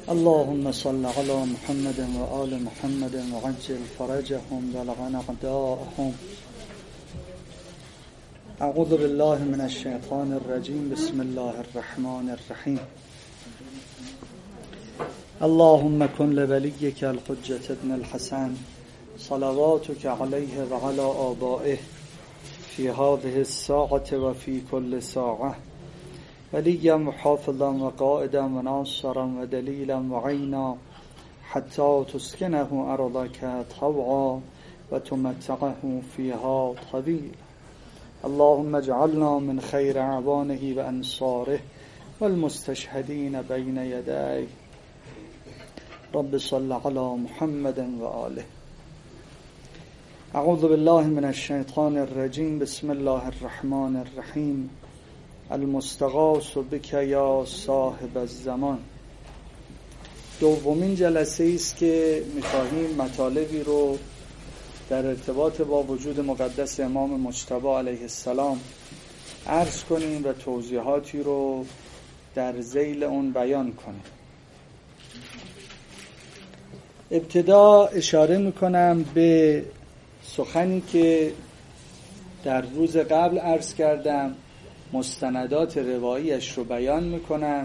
اللهم صل على محمد وآل محمد وعجل فرجهم بلغ أعداءهم. اعوذ بالله من الشیطان الرجیم. بسم الله الرحمن الرحیم. اللهم كن لوليك الحجة ابن الحسن صلواتك عليه وعلى آبائه في هذه الساعة وفي كل ساعة وليا وحافظا وقائدا وناصرا ودليلا وعينا حتى تسكنه أرضك طوعا وتمتعه فيها طويلا. اللهم اجعلنا من خير أعوانه وأنصاره والمستشهدين بين يديه. رب صل على محمد وآله. اعوذ بالله من الشیطان الرجیم. بسم الله الرحمن الرحیم. المستغاث بک یا صاحب الزمان. دومین جلسه است که می‌خواهیم مطالبی رو در ارتباط با وجود مقدس امام مجتبی علیه السلام عرض کنیم و توضیحاتی رو در ذیل اون بیان کنیم. ابتدا اشاره میکنم به سخنی که در روز قبل عرض کردم، مستندات رواییش رو بیان میکنم.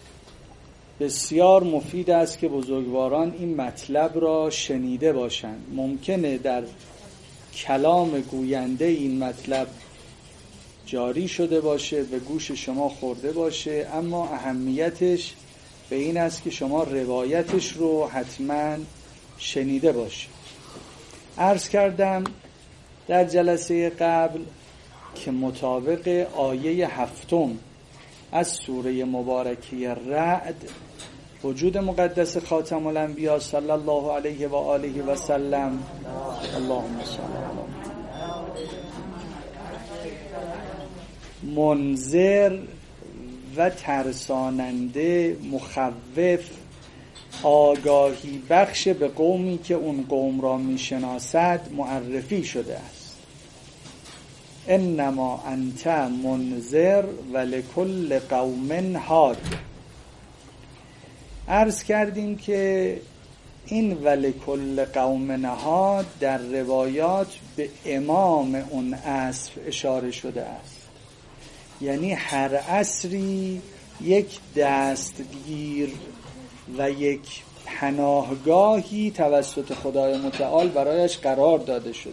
بسیار مفید است که بزرگواران این مطلب را شنیده باشند. ممکنه در کلام گوینده این مطلب جاری شده باشه، به گوش شما خورده باشه، اما اهمیتش به این است که شما روایتش رو حتما شنیده باشید. عرض کردم در جلسه قبل که مطابق آیه 7 از سوره مبارکه رعد وجود مقدس خاتم الانبیا صلی الله علیه و آله و سلم، اللهم صل علی محمد، منذر و ترساننده، مخوف، آگاهی بخش به قومی که اون قوم را میشناسد معرفی شده است. انما انت منذر ولکل قوم هاد. عرض کردیم که این ولکل قوم هاد در روایات به امام اون عصر اشاره شده است، یعنی هر عصری یک دستگیر و یک پناهگاهی توسط خدای متعال برایش قرار داده شده.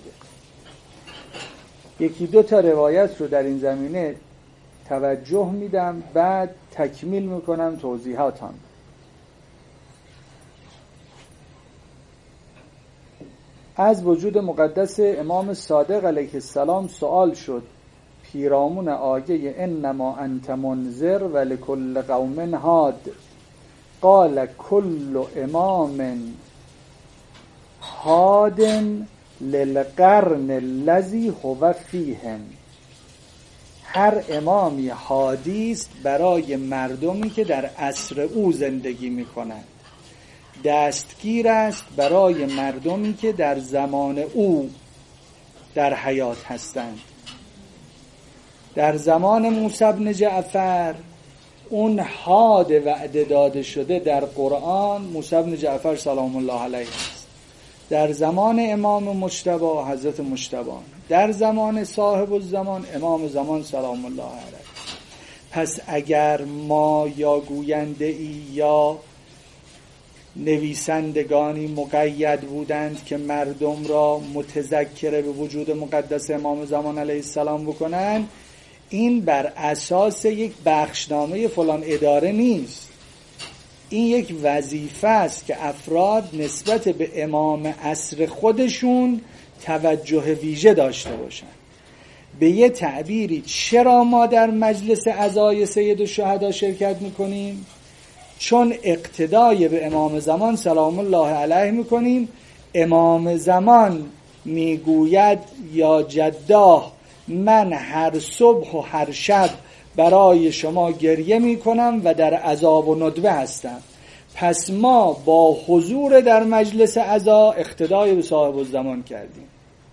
یکی دو تا روایت رو در این زمینه توجه میدم، بعد تکمیل میکنم توضیحاتم. از وجود مقدس امام صادق علیه السلام سوال شد پیرامون آیه انما انت منذر ولکل قوم هاد. قال کل امام هاد للقرن الذی هو فیهم. هر امامی هادی است برای مردمی که در عصر او زندگی می‌کنند، دستگیر است برای مردمی که در زمان او در حیات هستند. در زمان موسی بن جعفر اون حاد وعده داده شده در قرآن موسی بن جعفر سلام الله علیه است. در زمان امام مجتبی حضرت مجتبی، در زمان صاحب الزمان امام زمان سلام الله علیه. پس اگر ما یا گوینده ای یا نویسندگانی مقید بودند که مردم را متذکر به وجود مقدس امام زمان علیه السلام بکنند، این بر اساس یک بخشنامه فلان اداره نیست. این یک وظیفه است که افراد نسبت به امام عصر خودشون توجه ویژه داشته باشند. به یه تعبیری چرا ما در مجلس عزای سید الشهدا شرکت میکنیم؟ چون اقتدای به امام زمان سلام الله علیه میکنیم. امام زمان میگوید یا جداه من هر صبح و هر شب برای شما گریه میکنم و در عذاب و ندبه هستم. پس ما با حضور در مجلس عزا اقتدای به صاحب الزمان کردیم.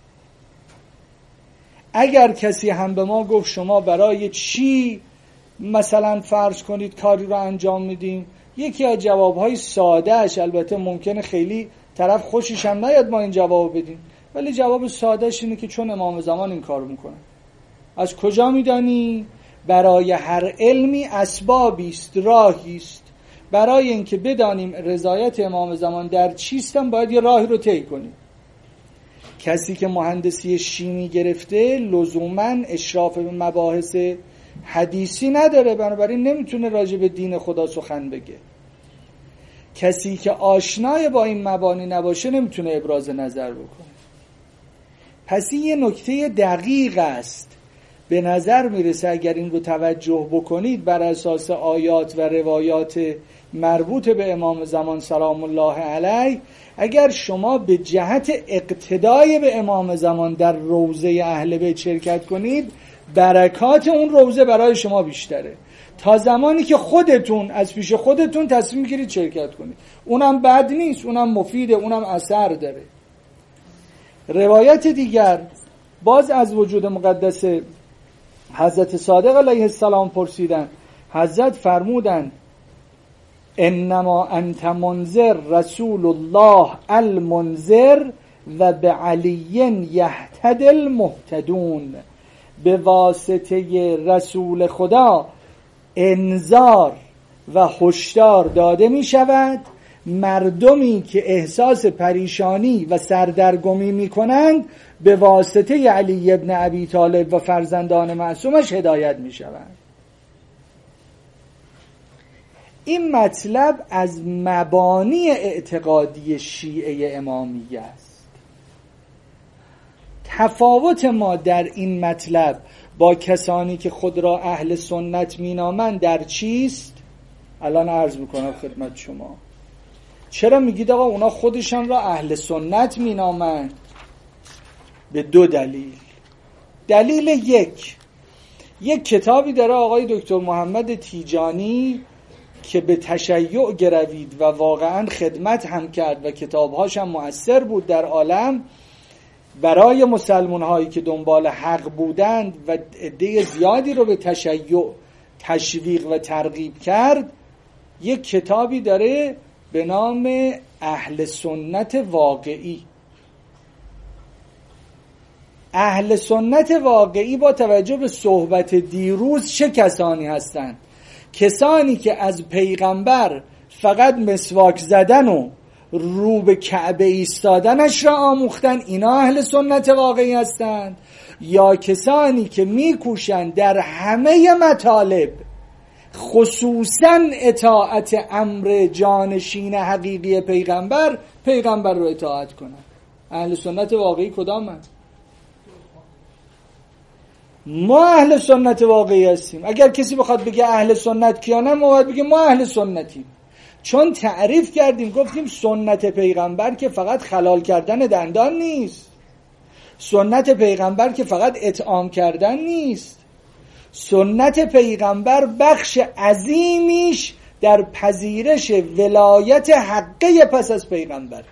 اگر کسی هم به ما گفت شما برای چی مثلا فرض کنید کاری رو انجام میدیم، یکی از جوابهای سادهش، البته ممکنه خیلی طرف خوشش هم نیاد ما این جواب بدیم، ولی جواب سادهش اینه که چون امام زمان این کار میکنه. از کجا میدانی؟ برای هر علمی اسبابی است، راهی است. برای اینکه بدانیم رضایت امام زمان در چیستم باید یه راهی رو طی کنیم. کسی که مهندسی شیمی گرفته لزوماً اشراف به مباحث حدیثی نداره، بنابراین نمیتونه راجع به دین خدا سخن بگه. کسی که آشنای با این مبانی نباشه نمیتونه ابراز نظر بکنه. پس این یه نکته دقیق است. به نظر میرسه اگر این رو توجه بکنید بر اساس آیات و روایات مربوط به امام زمان سلام الله علیه، اگر شما به جهت اقتدای به امام زمان در روضه اهل بیت شرکت کنید، برکات اون روضه برای شما بیشتره تا زمانی که خودتون از پیش خودتون تصمیم میگیرید شرکت کنید. اونم بد نیست، اونم مفیده، اونم اثر داره. روایت دیگر باز از وجود مقدس حضرت صادق علیه السلام پرسیدن. حضرت فرمودن انما انت منذر رسول الله المنذر و به علی یهتدی المهتدون. به واسطه رسول خدا انذار و هشدار داده می شود مردمی که احساس پریشانی و سردرگمی می کنند به واسطه علی ابن ابی طالب و فرزندان معصومش هدایت می شوند. این مطلب از مبانی اعتقادی شیعه امامیه است. تفاوت ما در این مطلب با کسانی که خود را اهل سنت مینامند در چیست؟ الان عرض میکنم خدمت شما. چرا میگید آقا اونا خودشان را اهل سنت مینامند؟ به دو دلیل. دلیل یک کتابی داره آقای دکتر محمد تیجانی که به تشیع گروید و واقعا خدمت هم کرد و کتابهاش هم مؤثر بود در عالم برای مسلمان هایی که دنبال حق بودند و عده زیادی رو به تشیع تشویق و ترغیب کرد. یک کتابی داره به نام اهل سنت واقعی. اهل سنت واقعی با توجه به صحبت دیروز چه کسانی هستند؟ کسانی که از پیغمبر فقط مسواک زدن و رو به کعبه ایستادنش را آموختن، اینا اهل سنت واقعی هستند؟ یا کسانی که میکوشند در همه مطالب خصوصا اطاعت امر جانشین حقیقی پیغمبر رو اطاعت کنند؟ اهل سنت واقعی کدامن؟ ما اهل سنت واقعی هستیم. اگر کسی بخواد بگه اهل سنت کیانه، ما باید بگیم ما اهل سنتیم، چون تعریف کردیم گفتیم سنت پیغمبر که فقط خلال کردن دندان نیست، سنت پیغمبر که فقط اطعام کردن نیست، سنت پیغمبر بخش عظیمیش در پذیرش ولایت حقه پس از پیغمبر.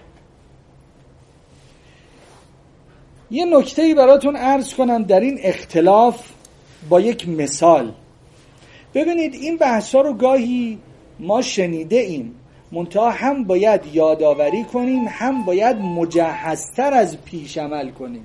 یه نکته‌ای براتون عرض کنم در این اختلاف با یک مثال. ببینید این بحثا رو گاهی ما شنیده ایم، منتها هم باید یادآوری کنیم، هم باید مجهزتر از پیش عمل کنیم.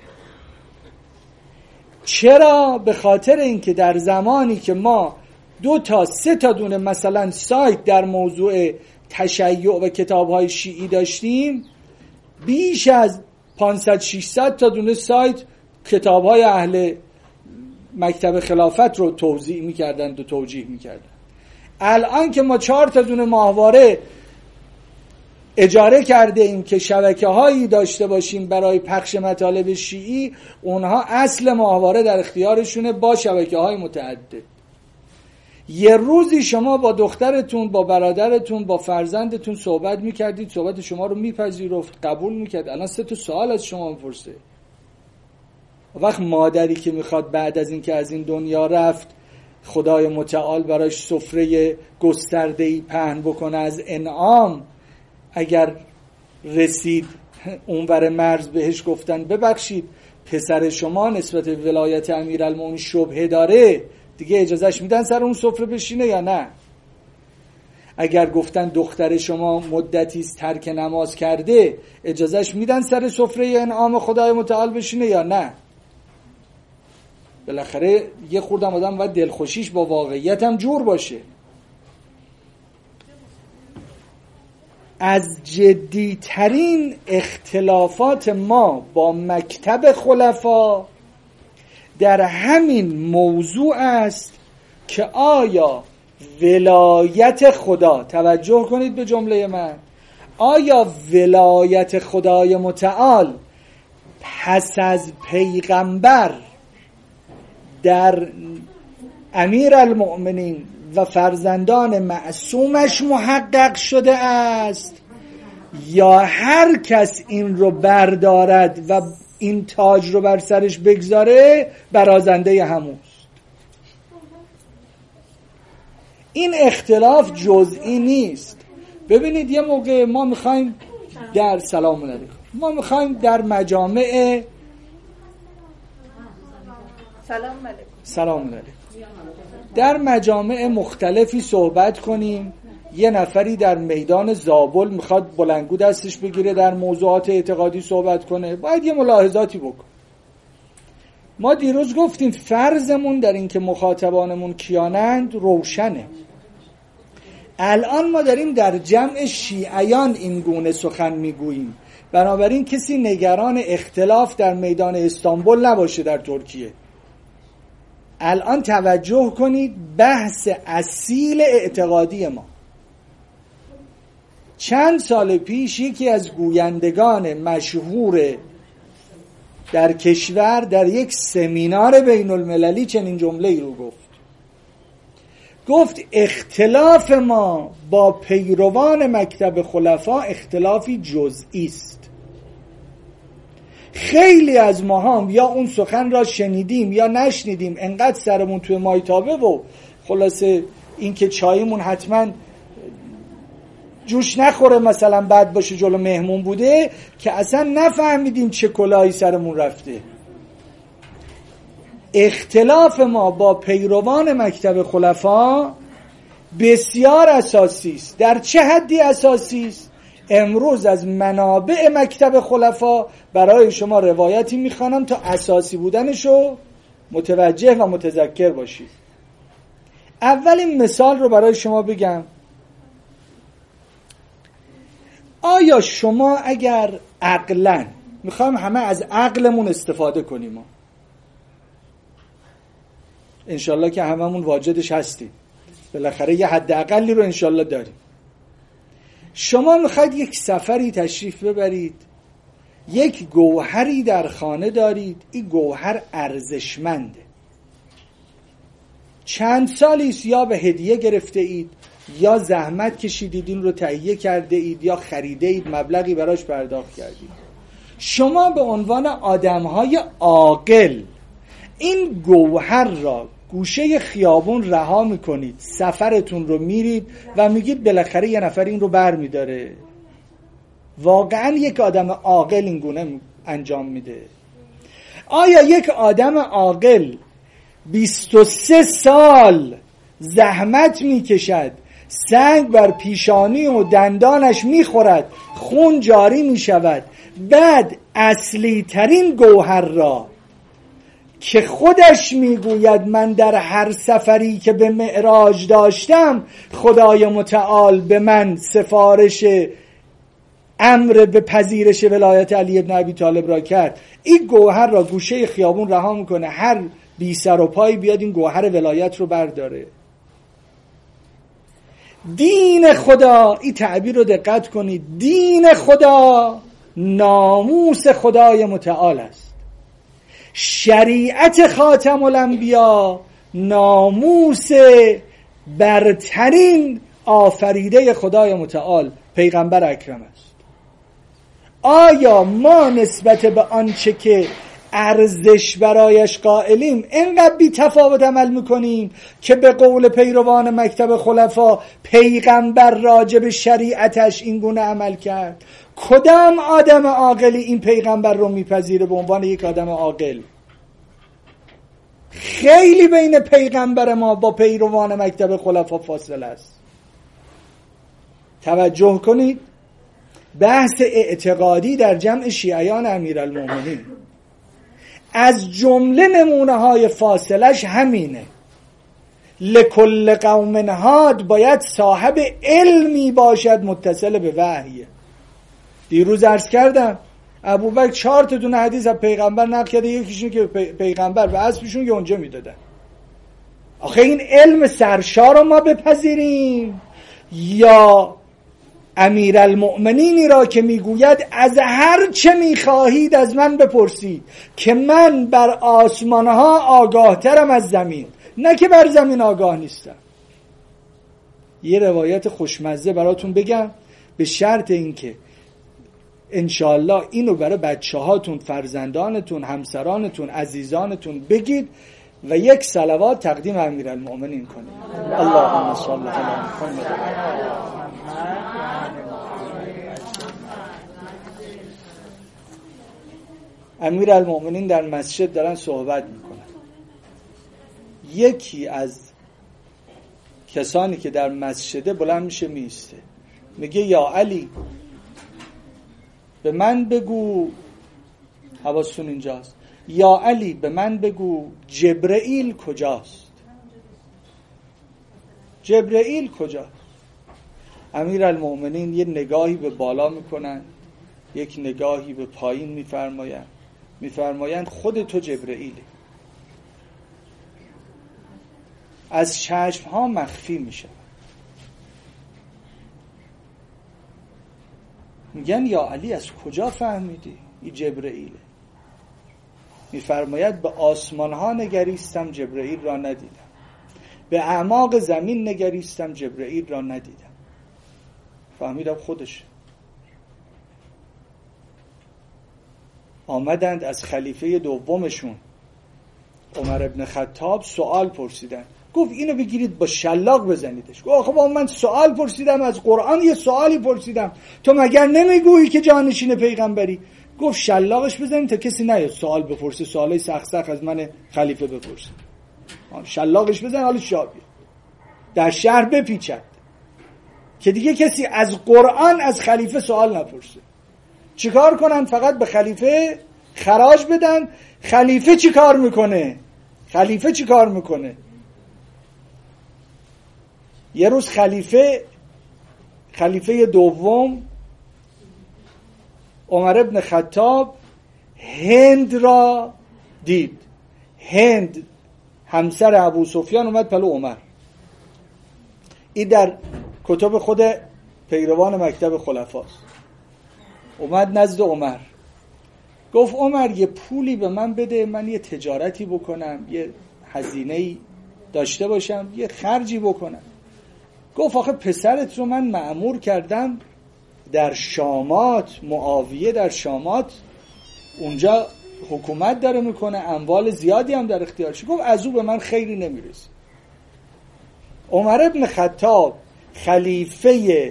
چرا؟ به خاطر اینکه در زمانی که ما 2 تا 3 تا دونه مثلا سایت در موضوع تشیع و کتاب‌های شیعی داشتیم، بیش از 500-600 تا دونه سایت کتاب‌های اهل مکتب خلافت رو توضیح می‌کردند و توجیه می‌کردند. الان که ما 4 تا دونه ماهواره اجاره کرده ایم که شبکه‌هایی داشته باشیم برای پخش مطالب شیعی، اونها اصل ماهواره در اختیارشونه با شبکه‌های متعدد. یه روزی شما با دخترتون، با برادرتون، با فرزندتون صحبت میکردید، صحبت شما رو میپذیرفت، قبول میکرد. الان 3 تا سوال از شما میپرسه. وقت مادری که میخواد بعد از این که از این دنیا رفت خدای متعال براش سفره گسترده‌ای پهن بکنه از انعام، اگر رسید اونور مرز بهش گفتن ببخشید پسر شما نسبت ولایت امیرالمومنین شبهه داره، دیگه اجازهش میدن سر اون سفره بشینه یا نه؟ اگر گفتن دختر شما مدتی است ترک نماز کرده، اجازهش میدن سر سفره انعام خدای متعال بشینه یا نه؟ بالاخره یه خوردم آدم باید دلخوشیش با واقعیت هم جور باشه. از جدیترین اختلافات ما با مکتب خلفا در همین موضوع است که آیا ولایت خدا، توجه کنید به جمله من، آیا ولایت خدای متعال پس از پیغمبر در امیرالمؤمنین و فرزندان معصومش محقق شده است، یا هر کس این رو بردارد و این تاج رو بر سرش بگذاره برازنده هموست؟ این اختلاف جزئی نیست. ببینید یه موقع ما میخوایم در در مجامع سلام علیکم در مجامع مختلفی صحبت کنیم. یه نفری در میدان زابل میخواد بلندگو دستش بگیره در موضوعات اعتقادی صحبت کنه، باید یه ملاحظاتی بکن. ما دیروز گفتیم فرضمون در این که مخاطبانمون کیانند روشنه. الان ما داریم در جمع شیعیان این گونه سخن میگوییم، بنابراین کسی نگران اختلاف در میدان استانبول نباشه در ترکیه. الان توجه کنید، بحث اصیل اعتقادی ما. چند سال پیش یکی از گویندگان مشهور در کشور در یک سمینار بین المللی چنین جمله‌ای رو گفت اختلاف ما با پیروان مکتب خلفا اختلافی جزئی است. خیلی از ما هم یا اون سخن را شنیدیم یا نشنیدیم، انقدر سرمون توی مایتابه و خلاصه این که چایمون حتما جوش نخوره مثلا بد باشه جلو مهمون بوده که اصلا نفهمیدیم چه کلاهی سرمون رفته. اختلاف ما با پیروان مکتب خلفا بسیار اساسی است. در چه حدی اساسی است؟ امروز از منابع مکتب خلفا برای شما روایتی میخوانم تا اساسی بودنشو متوجه و متذکر باشید. اولین مثال رو برای شما بگم. آیا شما اگر عقلاً، میخوایم همه از عقلمون استفاده کنیم، انشالله که هممون واجدش هستیم، بالاخره یه حد اقلی رو انشالله داریم. شما میخواید یک سفری تشریف ببرید، یک گوهری در خانه دارید، این گوهر ارزشمنده، چند سالیست یا به هدیه گرفته اید یا زحمت کشیدید این رو تهیه کرده اید یا خریده اید، مبلغی براش پرداخت کردید. شما به عنوان آدمهای عاقل این گوهر را گوشه خیابون رها میکنید، سفرتون رو میرید و میگید بالاخره یه نفر این رو بر میداره. واقعا یک آدم عاقل این گونه انجام میده؟ آیا یک آدم عاقل 23 سال زحمت میکشد، سنگ بر پیشانی و دندانش میخورد، خون جاری میشود، بعد اصلی ترین گوهر را که خودش میگوید من در هر سفری که به معراج داشتم خدای متعال به من سفارش امر به پذیرش ولایت علی ابن ابی طالب را کرد، این گوهر را گوشه خیابون رها میکنه، هر بی سر و پای بیاد این گوهر ولایت رو برداره؟ دین خدا، این تعبیر رو دقت کنید، دین خدا ناموس خدای متعال است. شریعت خاتم الانبیا ناموس برترین آفریده خدای متعال پیغمبر اکرم است. آیا ما نسبت به آنچه که ارزش برایش قائلیم اینقدر بی تفاوت عمل میکنیم که به قول پیروان مکتب خلفا پیغمبر راجع به شریعتش این گونه عمل کرد؟ کدام آدم عاقلی این پیغمبر رو میپذیره به عنوان یک آدم عاقل؟ خیلی بین پیغمبر ما با پیروان مکتب خلفا فاصله است. توجه کنید، بحث اعتقادی در جمع شیعیان امیرالمومنین از جمله نمونه های فاصلش همینه. لکل قوم هاد باید صاحب علمی باشد متصل به وحی. دیروز عرض کردم ابوبکر 4 تا دونه حدیث از پیغمبر نقل کرده، یکیشون که پیغمبر و اسبشون یونجه میدادن. آخه این علم سرشار رو ما بپذیریم یا امیرالمؤمنینی را که میگوید از هر چه میخواهید از من بپرسید که من بر آسمانها آگاه ترم از زمین، نه که بر زمین آگاه نیستم. یه روایت خوشمزه براتون بگم، به شرط اینکه انشاءالله اینو برای بچه هاتون، فرزندانتون، همسرانتون، عزیزانتون بگید و یک صلوات تقدیم امیرالمؤمنین کنید. اللهم صل علی محمد. امیرالمؤمنین در مسجد دارن صحبت میکنن. یکی از کسانی که در مسجده بلند میشه میسته، میگه یا علی به من بگو، حواستون اینجاست، یا علی به من بگو جبرئیل کجاست؟ جبرئیل کجاست؟ امیرالمؤمنین یه نگاهی به بالا میکنن، یک نگاهی به پایین میفرمایند خود تو جبرئیلی. از چشم ها مخفی میشه. میگن یا علی از کجا فهمیدی این جبرئیله؟ میفرماید به آسمان ها نگریستم جبرئیل را ندیدم، به اعماق زمین نگریستم جبرئیل را ندیدم. فهمیدم خودش. آمدند از خلیفه دومشون عمر ابن خطاب سوال پرسیدن، گفت اینو بگیرید با شلاق بزنیدش. گفت آخه با من سوال پرسیدم از قرآن، یه سوالی پرسیدم، تو مگر نمیگویی که جانشین پیغمبری؟ گفت شلاقش بزنید تا کسی نیاد سوال بپرسه، سوالای سخت از من خلیفه بپرسه. شلاقش بزن حالا شاه بیاد در شهر بپیچد که دیگه کسی از قرآن از خلیفه سوال نپرسه. چیکار کنن؟ فقط به خلیفه خراج بدن. خلیفه چیکار میکنه؟ یه روز خلیفه دوم عمر ابن خطاب هند را دید. هند همسر ابو سفیان اومد پلو عمر. این در کتب خود پیروان مکتب خلفاست. اومد نزد عمر، گفت عمر یه پولی به من بده، من یه تجارتی بکنم، یه هزینه‌ای داشته باشم، یه خرجی بکنم. گفت آخه پسرت رو من مأمور کردم در شامات، معاویه در شامات اونجا حکومت داره میکنه، اموال زیادی هم در اختیارش. گفت از او به من خیری نمیرسه. عمر ابن خطاب خلیفه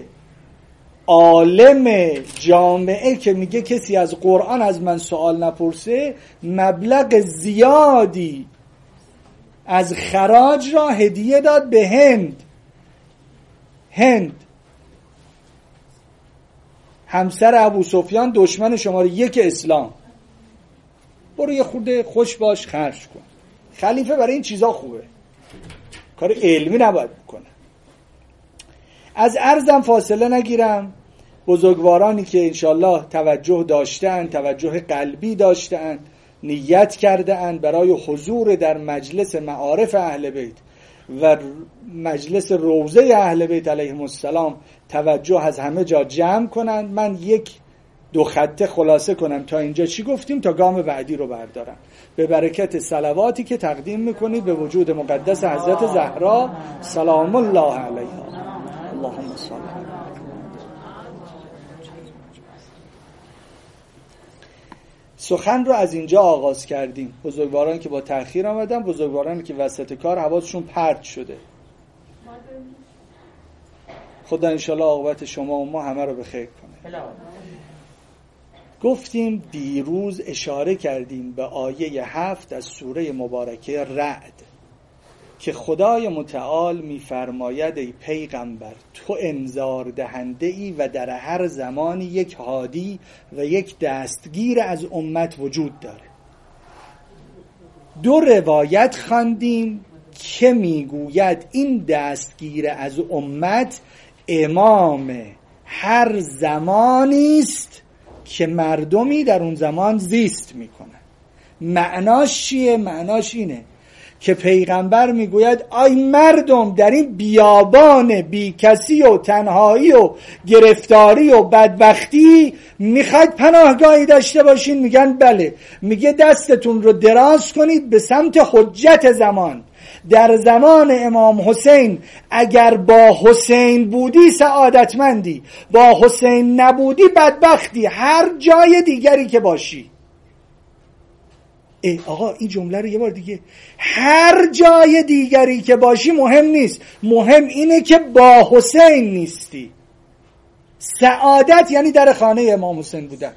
عالم جامعه که میگه کسی از قرآن از من سوال نپرسه، مبلغ زیادی از خراج را هدیه داد به هند همسر ابو سفیان، دشمن شماره 1 اسلام. برو یه خورده خوش باش خرج کن. خلیفه برای این چیزا خوبه، کار علمی نباید بکنه. از عرضم فاصله نگیرم. بزرگوارانی که انشالله توجه داشتن، توجه قلبی داشتن، نیت کردن برای حضور در مجلس معارف اهل بیت و مجلس روضه اهل بیت علیهم السلام توجه از همه جا جمع کنند. من 1-2 خطه خلاصه کنم تا اینجا چی گفتیم تا گام بعدی رو بردارم. به برکت صلواتی که تقدیم میکنید به وجود مقدس حضرت زهرا سلام الله علیها. اللهم صل علی. سخن رو از اینجا آغاز کردیم. بزرگواران که با تأخیر آمدن، بزرگوارانی که وسط کار حواسشون پرت شده. خدا انشالله عاقبت شما و ما همه رو به خیر کنه. گفتیم دیروز اشاره کردیم به آیه 7 از سوره مبارکه رعد که خدای متعال می‌فرماید ای پیغمبر تو انذار دهنده ای و در هر زمانی یک هادی و یک دستگیر از امت وجود داره. 2 روایت خواندیم که میگوید این دستگیر از امت امام هر زمانی است که مردمی در اون زمان زیست میکنن. معناش چیه؟ معناش اینه که پیغمبر میگوید آی مردم در این بیابان بیکسی و تنهایی و گرفتاری و بدبختی میخواید پناهگاهی داشته باشین؟ میگن بله. میگه دستتون رو دراز کنید به سمت حجت زمان. در زمان امام حسین اگر با حسین بودی سعادتمندی، با حسین نبودی بدبختی، هر جای دیگری که باشی. آقا این جمله رو یه بار دیگه، هر جای دیگری که باشی مهم نیست، مهم اینه که با حسین نیستی. سعادت یعنی در خانه امام حسین بودن.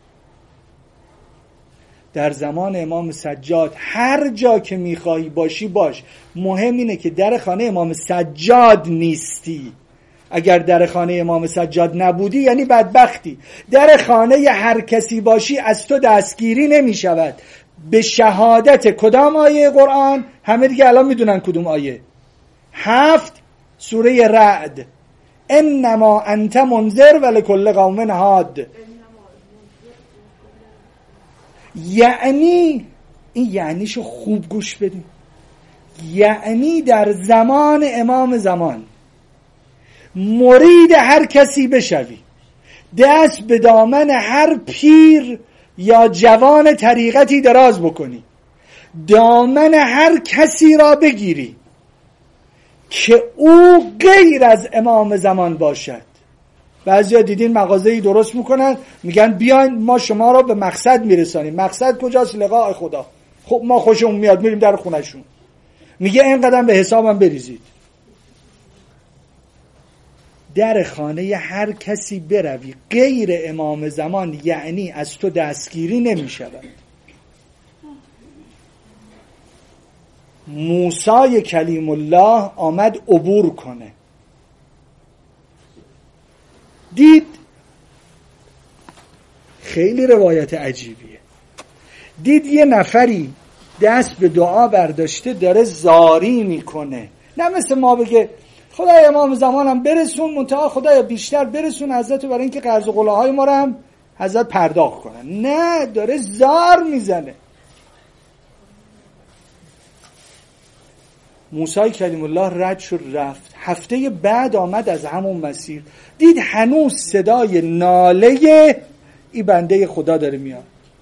در زمان امام سجاد هر جا که میخوایی باشی باش، مهم اینه که در خانه امام سجاد نیستی. اگر در خانه امام سجاد نبودی یعنی بدبختی. در خانه هر کسی باشی از تو دستگیری نمی شود. به شهادت کدام آیه قرآن؟ همه دیگه الان میدونن کدوم آیه. 7 سوره رعد. انما انت منذر ولکل قوم هاد. یعنی این یعنیشو خوب گوش بدین، یعنی در زمان امام زمان مرید هر کسی بشوی، دست به دامن هر پیر یا جوان طریقتی دراز بکنی، دامن هر کسی را بگیری که او غیر از امام زمان باشد. بعضیا دیدین مغازه‌ای درست میکنن میگن بیاین ما شما را به مقصد میرسانیم. مقصد کجاست؟ لقاء خدا. خب ما خوشمون میاد میریم در خونهشون، میگه اینقدر به حسابم بریزید. در خانه هر کسی بروی غیر امام زمان یعنی از تو دستگیری نمی شود. موسی کلیم الله آمد عبور کنه، دید خیلی روایت عجیبیه، دید یه نفری دست به دعا برداشته داره زاری میکنه. نه مثل ما بگه خدای امام زمانم برسون، منتها خدای بیشتر برسون حضرت برای اینکه قرض و قلاهای ما رو هم حضرت پرداخت کنن. نه، داره زار میزنه. موسی کلیم الله رد شد رفت. هفته بعد آمد از همون مسیر، دید هنوز صدای ناله ای بنده خدا داره میاد.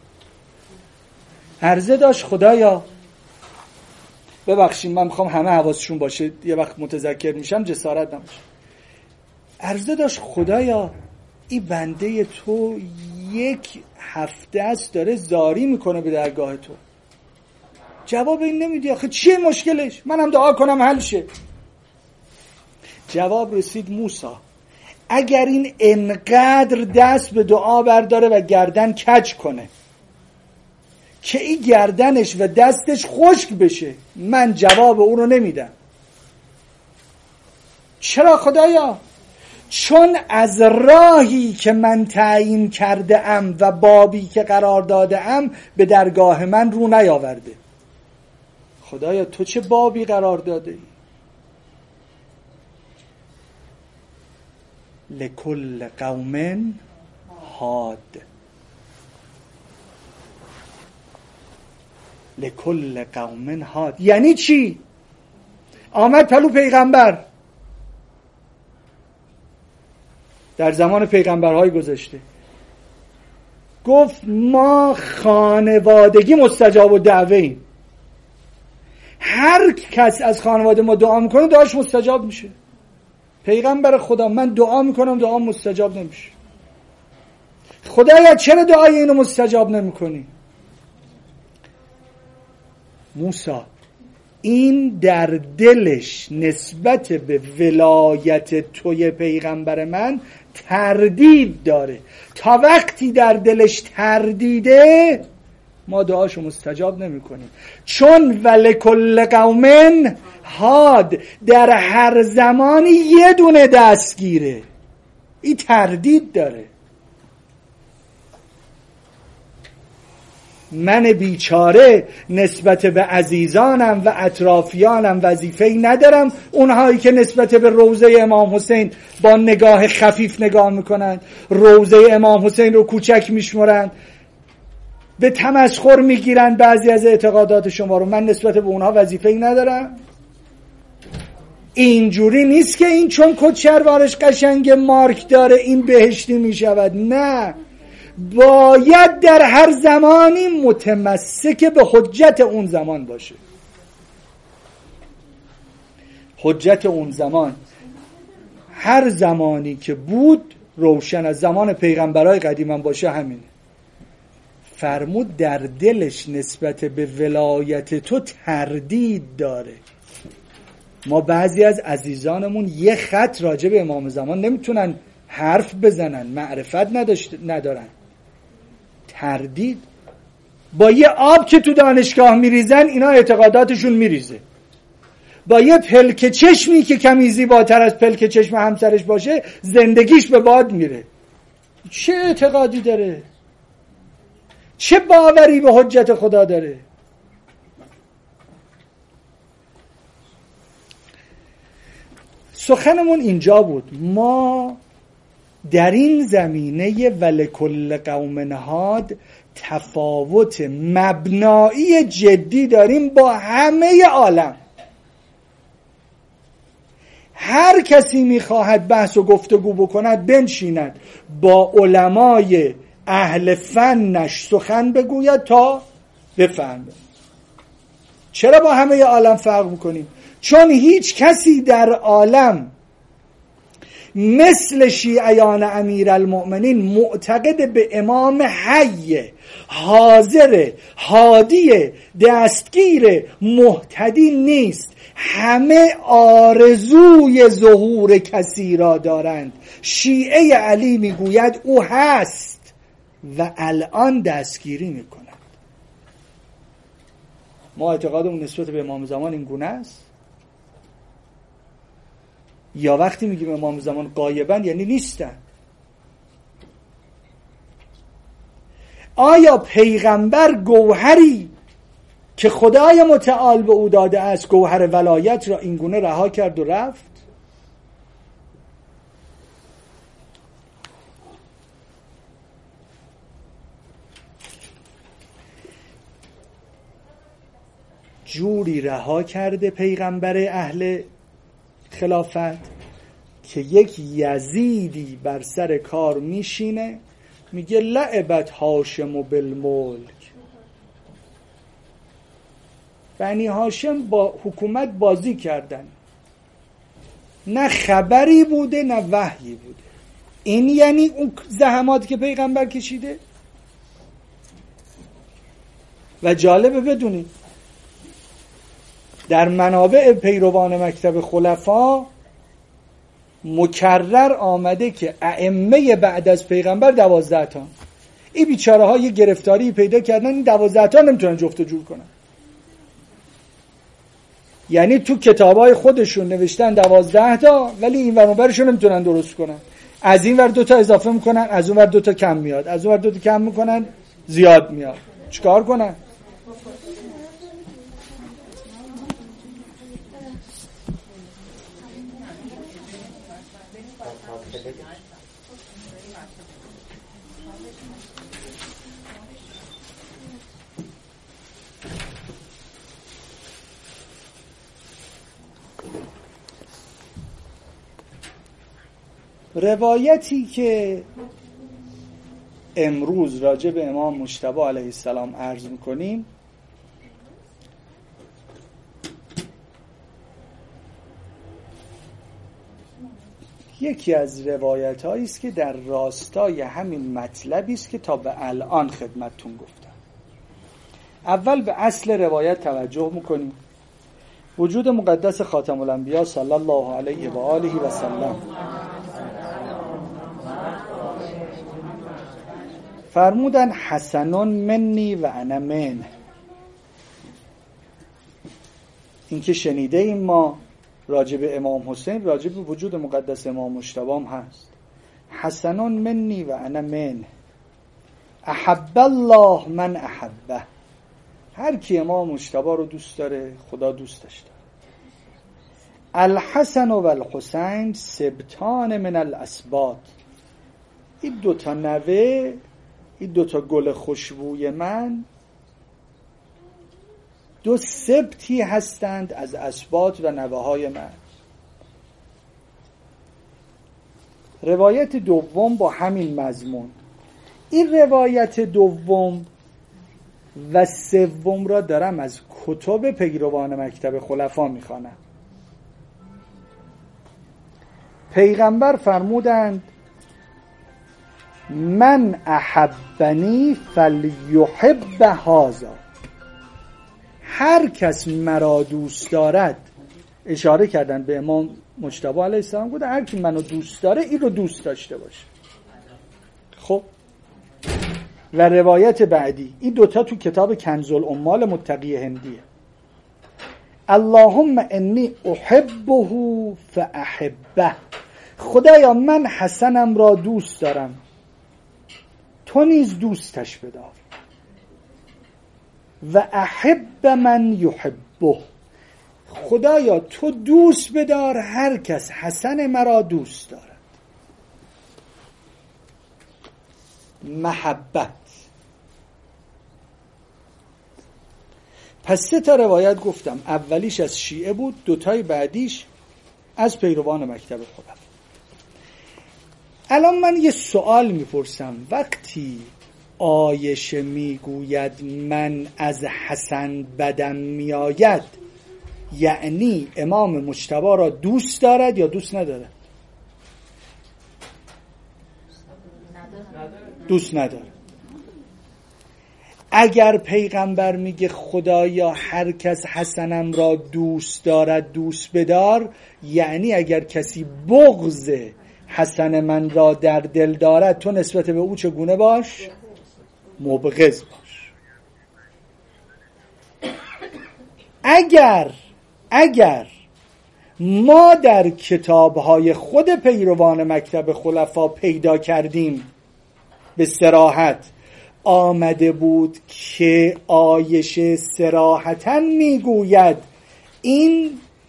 عرضه داشت خدایا ببخشید، من میخوام همه حواسشون باشه، یه وقت متذکر میشم جسارت نمیشه. عرضه داشت خدایا این بنده تو 1 هفته است داره زاری میکنه به درگاه تو، جواب این نمیدی، آخه چیه مشکلش؟ منم دعا کنم حل شه. جواب رسید موسی اگر این انقدر دست به دعا برداره و گردن کج کنه که این گردنش و دستش خشک بشه، من جواب او رو نمیدم. چرا خدایا؟ چون از راهی که من تعیین کرده ام و بابی که قرار داده ام به درگاه من رو نیاورده. خدایا تو چه بابی قرار داده ای؟ لکل قوم هاد. لکل قوم هاد یعنی چی؟ آمد پلو پیغمبر در زمان پیغمبرهای گذشته، گفت ما خانوادگی مستجاب و دعوه ایم. هر کس از خانواده ما دعا میکنه دعاش مستجاب میشه. پیغمبر خدا من دعا میکنم دعا مستجاب نمیشه. خدایا چرا دعای اینو مستجاب نمیکنی؟ موسی این در دلش نسبت به ولایت توی پیغمبر من تردید داره. تا وقتی در دلش تردیده ما دعاشو مستجاب نمی کنیم، چون ولکل قوم هاد، در هر زمانی یه دونه دستگیره. این تردید داره. من بیچاره نسبت به عزیزانم و اطرافیانم وظیفه‌ای ندارم، اونهایی که نسبت به روضه امام حسین با نگاه خفیف نگاه میکنن، روضه امام حسین رو کوچک میشمرن، به تمسخر میگیرن بعضی از اعتقادات شما رو، من نسبت به اونها وظیفه‌ای ندارم؟ اینجوری نیست که این چون کچروارش قشنگ مارک داره این بهشتی میشود. نه، باید در هر زمانی متمسک به حجت اون زمان باشه. حجت اون زمان هر زمانی که بود روشن، از زمان پیغمبرای قدیمم باشه همینه. فرمود در دلش نسبت به ولایت تو تردید داره. ما بعضی از عزیزانمون یه خط راجع به امام زمان نمیتونن حرف بزنن، معرفت ندارن، تردید. با یه آب که تو دانشگاه میریزن اینا اعتقاداتشون میریزه، با یه پلک چشمی که کمی زیباتر از پلک چشم همسرش باشه زندگیش به باد میره. چه اعتقادی داره؟ چه باوری به حجت خدا داره؟ سخنمون اینجا بود. ما در این زمینه ولکل قوم هاد تفاوت مبنایی جدی داریم با همه عالم. هر کسی میخواهد بحث و گفتگو بکند بنشیند با علمای اهل فنش سخن بگوید تا بفهمه. چرا با همه عالم فرق میکنیم؟ چون هیچ کسی در عالم مثل شیعیان امیرالمؤمنین معتقد به امام حی، حاضر، هادی، دستگیر، مهتدی نیست. همه آرزوی ظهور کسی را دارند. شیعه علی میگوید او هست و الان دستگیری میکند. ما اعتقادمون نسبت به امام زمان این گونه است؟ یا وقتی میگیم امام زمان غایبن یعنی نیستن؟ آیا پیغمبر گوهری که خدای متعال به او داده است، گوهر ولایت را این گونه رها کرد و رفت؟ جوری رها کرده پیغمبر اهل خلافت که یک یزیدی بر سر کار میشینه میگه لعبت هاشم بالملک. بنی هاشم با حکومت بازی کردن، نه خبری بوده نه وحیی بوده. این یعنی اون زحماتی که پیغمبر کشیده. و جالبه بدونید در منابع پیروان مکتب خلفا مکرر آمده که ائمه بعد از پیغمبر 12 تا. این بیچاره ها یه گرفتاری پیدا کردن، این 12 تا نمیتونن جفت و جور کنن. یعنی تو کتابای خودشون نوشتن 12 تا ولی این ور اونورشون نمیتونن درست کنن. از این ور 2 تا اضافه میکنن، از اون ور 2 تا کم میاد، از اون ور 2 تا کم میکنن، زیاد میاد. چیکار کنن؟ روایتی که امروز راجع به امام مجتبی علیه السلام عرض میکنیم یکی از روایت هایی است که در راستای همین مطلبی است که تا به الان خدمتتون گفتم. اول به اصل روایت توجه میکنیم. وجود مقدس خاتم الانبیا صلی الله علیه و آله و سلم فرمودن حسنون منی و انا من. این که شنیده ایم ما راجب امام حسین، راجب وجود مقدس امام مجتبی هم هست. حسنون منی و انا من، احب الله من احبه. هر کی امام مجتبی رو دوست داره خدا دوستش داره. الحسن و الحسین سبتان من الاسباط. این دوتا نوه، این دوتا گل خوشبوی من، دو سبتی هستند از اسباط و نوه های من. روایت دوم با همین مضمون. این روایت دوم و سوم را دارم از کتب پیروان مکتب خلفا میخوانم. پیغمبر فرمودند من احبنی فلیحب هذا. هر کس مرا دوست دارد، اشاره کردن به امام مجتبی علیه السلام، گفتن هر کی منو دوست داره این رو دوست داشته باشه. خب و روایت بعدی، این دوتا تو کتاب کنز العمال متقی هندیه. اللهم انی احبه فاحبه. خدایا من حسنم را دوست دارم، تو نیز دوستش بدار. و احب من یحبه. خدایا تو دوست بدار هر کس حسن مرا دوست دارد. محبت. پس 3 تا روایت گفتم، اولیش از شیعه بود، 2 تای بعدیش از پیروان مکتب خلفا. الان من یه سوال میپرسم، وقتی عایشه میگوید من از حسن بدم میآید، یعنی امام مجتبی را دوست دارد یا دوست ندارد؟ دوست ندارد. اگر پیغمبر میگه خدایا هر کس حسنم را دوست دارد دوست بدار، یعنی اگر کسی بغض حسن من را در دل دارد تو نسبت به او چگونه باش؟ مبغض باش. اگر ما در کتاب‌های خود پیروان مکتب خلفا پیدا کردیم به صراحت آمده بود که عایشه صراحتاً میگوید این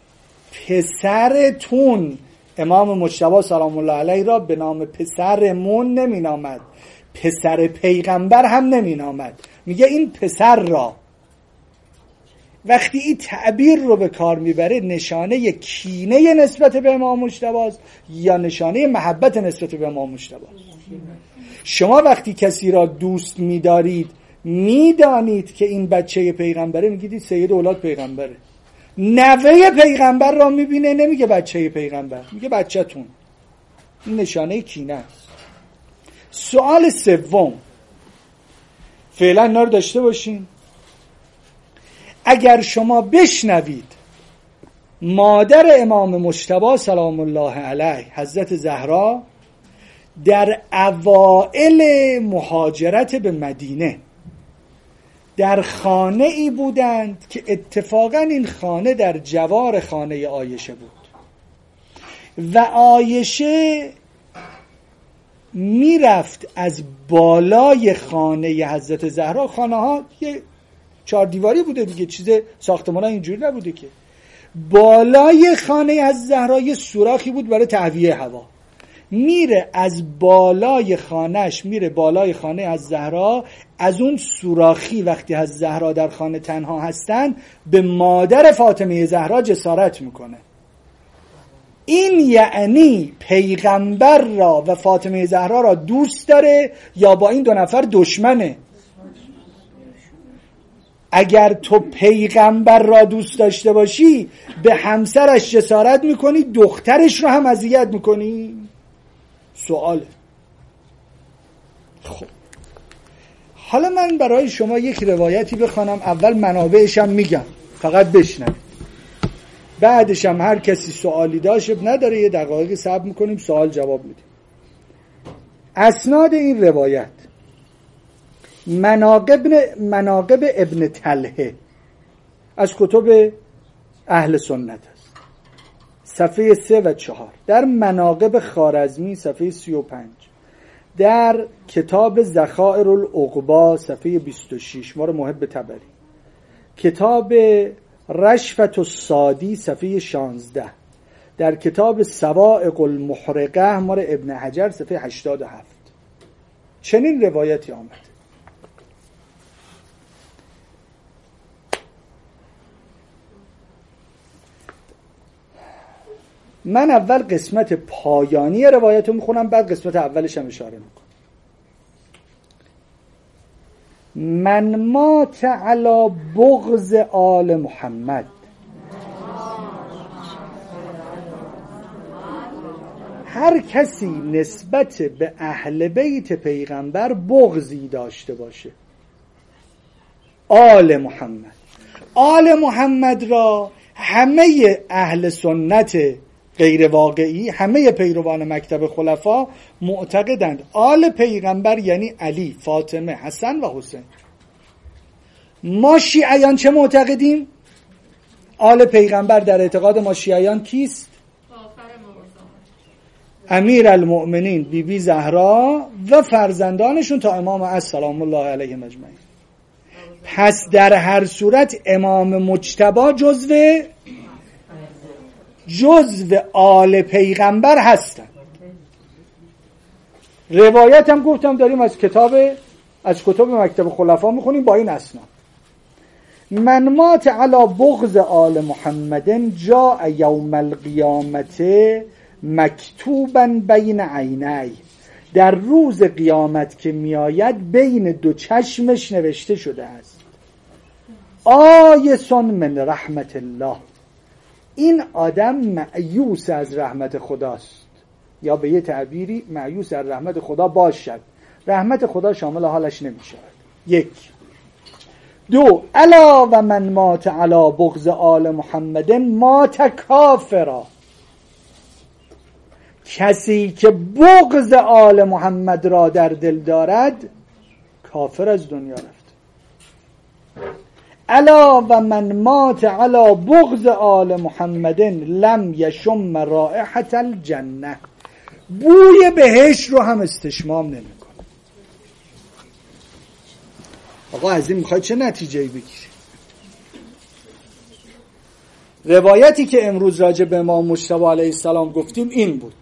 پسرتون، امام مجتبی سلام الله علیه را به نام پسرمون نمی نامد، پسر پیغمبر هم نمی نامد، میگه این پسر را. وقتی این تعبیر رو به کار میبره نشانه کینه نسبت به امام مجتبی است یا نشانه محبت نسبت به امام مجتبی است؟ شما وقتی کسی را دوست می‌دارید میدانید که این بچه پیغمبره، میگید سید اولاد پیغمبره. نوه پیغمبر را میبینه نمیگه بچه پیغمبر، میگه بچه‌تون. این نشانه کینه است. سوال سوم، فعلا اینا رو داشته باشین. اگر شما بشنوید مادر امام مجتبی سلام الله علیه حضرت زهرا در اوائل مهاجرت به مدینه در خانه ای بودند که اتفاقا این خانه در جوار خانه عایشه بود و عایشه میرفت از بالای خانه حضرت زهرا، خانه ها یه 4 دیواری بوده دیگه، چیز ساختمان ها اینجوری نبوده که، بالای خانه حضرت زهرا یه سوراخی بود برای تهویه هوا، میره از بالای خانهش میره بالای خانه از زهرا، از اون سوراخی وقتی از زهرا در خانه تنها هستن به مادر فاطمه زهرا جسارت میکنه. این یعنی پیغمبر را و فاطمه زهرا را دوست داره یا با این 2 نفر دشمنه؟ اگر تو پیغمبر را دوست داشته باشی به همسرش جسارت میکنی، دخترش رو هم اذیت میکنی؟ سواله. خب حالا من برای شما یک روایتی بخوانم، اول منابعش هم میگم فقط بشنوید، بعدش هم هر کسی سوالی داشت نداره یه دقایقی صبر میکنیم سوال جواب میدیم. اسناد این روایت: مناقب ابن طلحه از کتب اهل سنت است، صفحه 3 و 4. در مناقب خوارزمی صفحه 35. در کتاب ذخائر العقبا صفحه 26 مال محب طبری. کتاب رشفة الصادی صفحه 16. در کتاب صواعق المحرقه مال ابن حجر صفحه 87 چنین روایتی آمد. من اول قسمت پایانی روایت رو میخونم، بعد قسمت اولش هم اشاره میکنم. من مات علی بغض آل محمد، هر کسی نسبت به اهل بیت پیغمبر بغضی داشته باشه. آل محمد را همه اهل سنت غیر واقعی، همه پیروان مکتب خلفا معتقدند آل پیغمبر یعنی علی، فاطمه، حسن و حسین. ما شیعیان چه معتقدیم؟ آل پیغمبر در اعتقاد ما شیعیان کیست؟ امیر المؤمنین بی بی زهرا و فرزندانشون تا امام عصر سلام الله علیهم اجمعین. پس در هر صورت امام مجتبی جزو آل پیغمبر هستن. روایت هم گفتم داریم از کتب مکتب خلفا میخونیم با این اسناد. من مات علی بغض آل محمد جاء یوم القیامت مکتوبا بین عینی، در روز قیامت که میآید بین دو چشمش نوشته شده است آیس من رحمت الله، این آدم مایوس از رحمت خداست، یا به یه تعبیری مایوس از رحمت خدا باشد، رحمت خدا شامل حالش نمی شود. 1. 2. الا و من مات علی بغض آل محمد مات کافرا، کسی که بغض آل محمد را در دل دارد کافر از دنیا رفت. الا و من مات علی بغض آل محمد لم یشم رائحة الجنه، بوی بهشت رو هم استشمام نمیکنه. آقا از این میخوای چه نتیجه‌ای بگیری؟ روایتی که امروز راجع به امام مجتبی علیه السلام گفتیم این بود.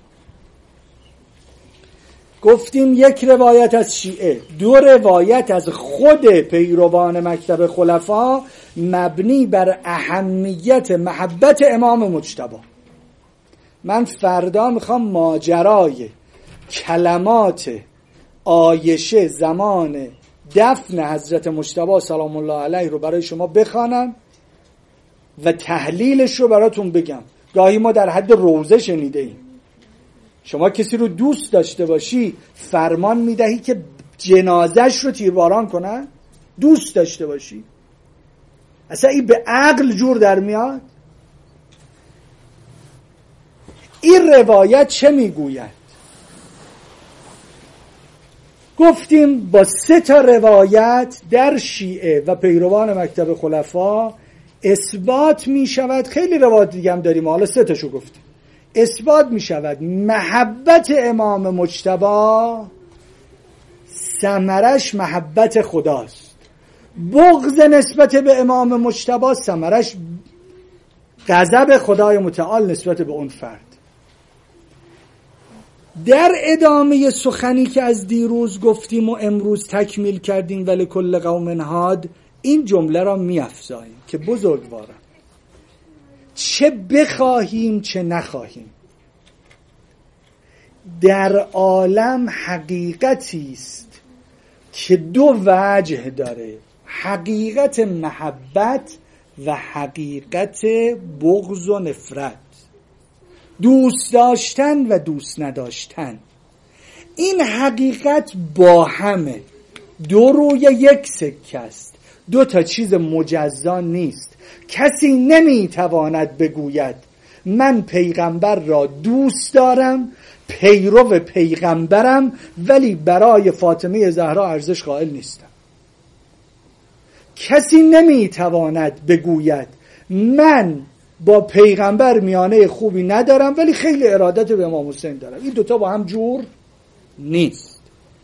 گفتیم 1 روایت از شیعه، 2 روایت از خود پیروان مکتب خلفا مبنی بر اهمیت محبت امام مجتبی. من فردا میخوام ماجرای کلمات عایشه زمان دفن حضرت مجتبی سلام الله علیه رو برای شما بخوانم و تحلیلش رو براتون بگم. گاهی ما در حد روزه شنیده ایم. شما کسی رو دوست داشته باشی فرمان میدهی که جنازش رو تیرباران کنن؟ دوست داشته باشی؟ اصلا این به عقل جور در میاد؟ این روایت چه میگوید؟ گفتیم با 3 روایت در شیعه و پیروان مکتب خلفا اثبات می شود. خیلی روایت دیگه هم داریم، حالا 3 تاشو گفتیم. اثبات می شود محبت امام مجتبی ثمرش محبت خداست، بغض نسبت به امام مجتبی ثمرش غضب خدای متعال نسبت به اون فرد. در ادامه سخنی که از دیروز گفتیم و امروز تکمیل کردیم ولکل قوم هاد، این جمله را می افزاییم که بزرگوارم، چه بخواهیم چه نخواهیم، در عالم حقیقتی است که 2 وجه داره، حقیقت محبت و حقیقت بغض و نفرت، دوست داشتن و دوست نداشتن. این حقیقت با همه 2 روی 1 سکه است، 2 تا چیز مجزا نیست. کسی نمیتواند بگوید من پیغمبر را دوست دارم، پیرو پیغمبرم، ولی برای فاطمه زهرا ارزش قائل نیستم. کسی نمیتواند بگوید من با پیغمبر میانه خوبی ندارم ولی خیلی ارادت به امام حسین دارم. این دوتا با هم جور نیست.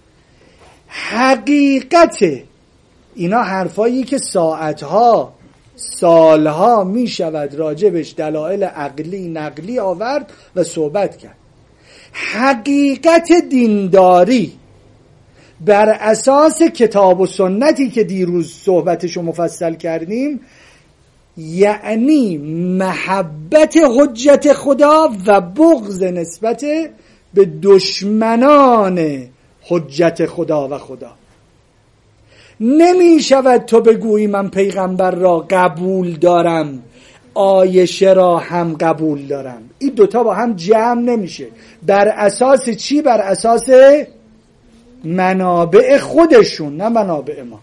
حقیقت اینا حرفایی که ساعتها سالها می شود راجبش دلایل عقلی نقلی آورد و صحبت کرد. حقیقت دینداری بر اساس کتاب و سنتی که دیروز صحبتشو مفصل کردیم، یعنی محبت حجت خدا و بغض نسبت به دشمنان حجت خدا و خدا. نمی شود تو بگویی من پیغمبر را قبول دارم، عایشه را هم قبول دارم. این دوتا با هم جمع نمیشه. بر اساس چی؟ بر اساس منابع خودشون، نه منابع ما.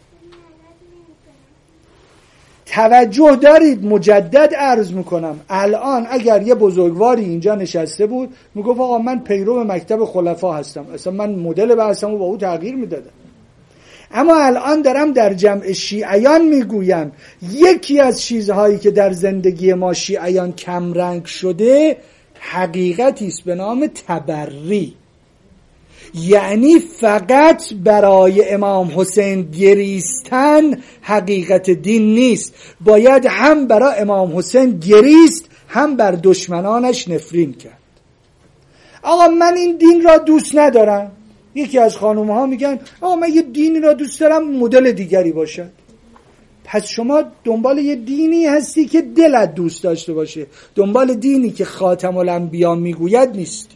توجه دارید؟ مجدد عرض میکنم، الان اگر یه بزرگواری اینجا نشسته بود میگفت آقا من پیرو مکتب خلفا هستم، اصلا من مدل بحثمو با او تغییر میدادم. اما الان دارم در جمع شیعیان میگویم یکی از چیزهایی که در زندگی ما شیعیان کمرنگ شده حقیقتی است به نام تبری. یعنی فقط برای امام حسین گریستن حقیقت دین نیست، باید هم برای امام حسین گریست هم بر دشمنانش نفرین کرد. آقا من این دین را دوست ندارم. یکی از خانوم ها میگن آقا من یه دینی را دوست دارم مدل دیگری باشد. پس شما دنبال یه دینی هستی که دلت دوست داشته باشه، دنبال دینی که خاتم الانبیا میگوید نیستی.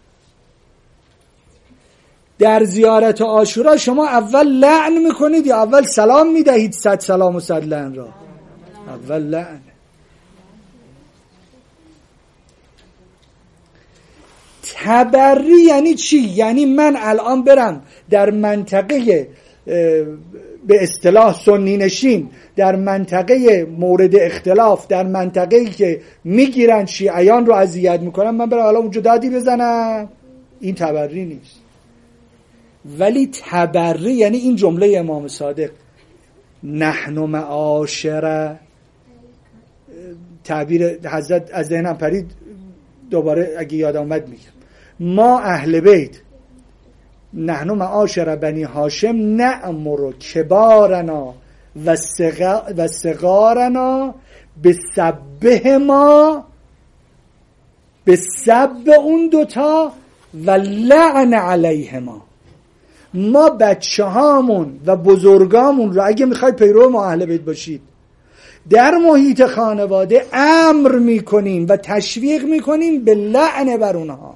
در زیارت عاشورا شما اول لعن میکنید یا اول سلام میدهید؟ 100 سلام و 100 لعن را اول لعن. تبری یعنی چی؟ یعنی من الان برم در منطقه به اصطلاح سنی نشین، در منطقه مورد اختلاف، در منطقه‌ای که میگیرن شیعیان رو اذیت میکنن، من برم الان اونجا دادی بزنم؟ این تبری نیست. ولی تبری یعنی این جمله امام صادق نحن معاشر، تعبیر حضرت از ذهنم پرید، دوباره اگه یاد آمد میگم، ما اهل بیت نحن معاشر بنی هاشم نأمر کبارنا و صغارنا به سبهما، به سب اون دوتا و لعن علیهما. ما بچه هامون و بزرگامون رو اگه میخواید پیرو ما اهل بیت باشید در محیط خانواده امر میکنیم و تشویق میکنیم به لعن بر اونها.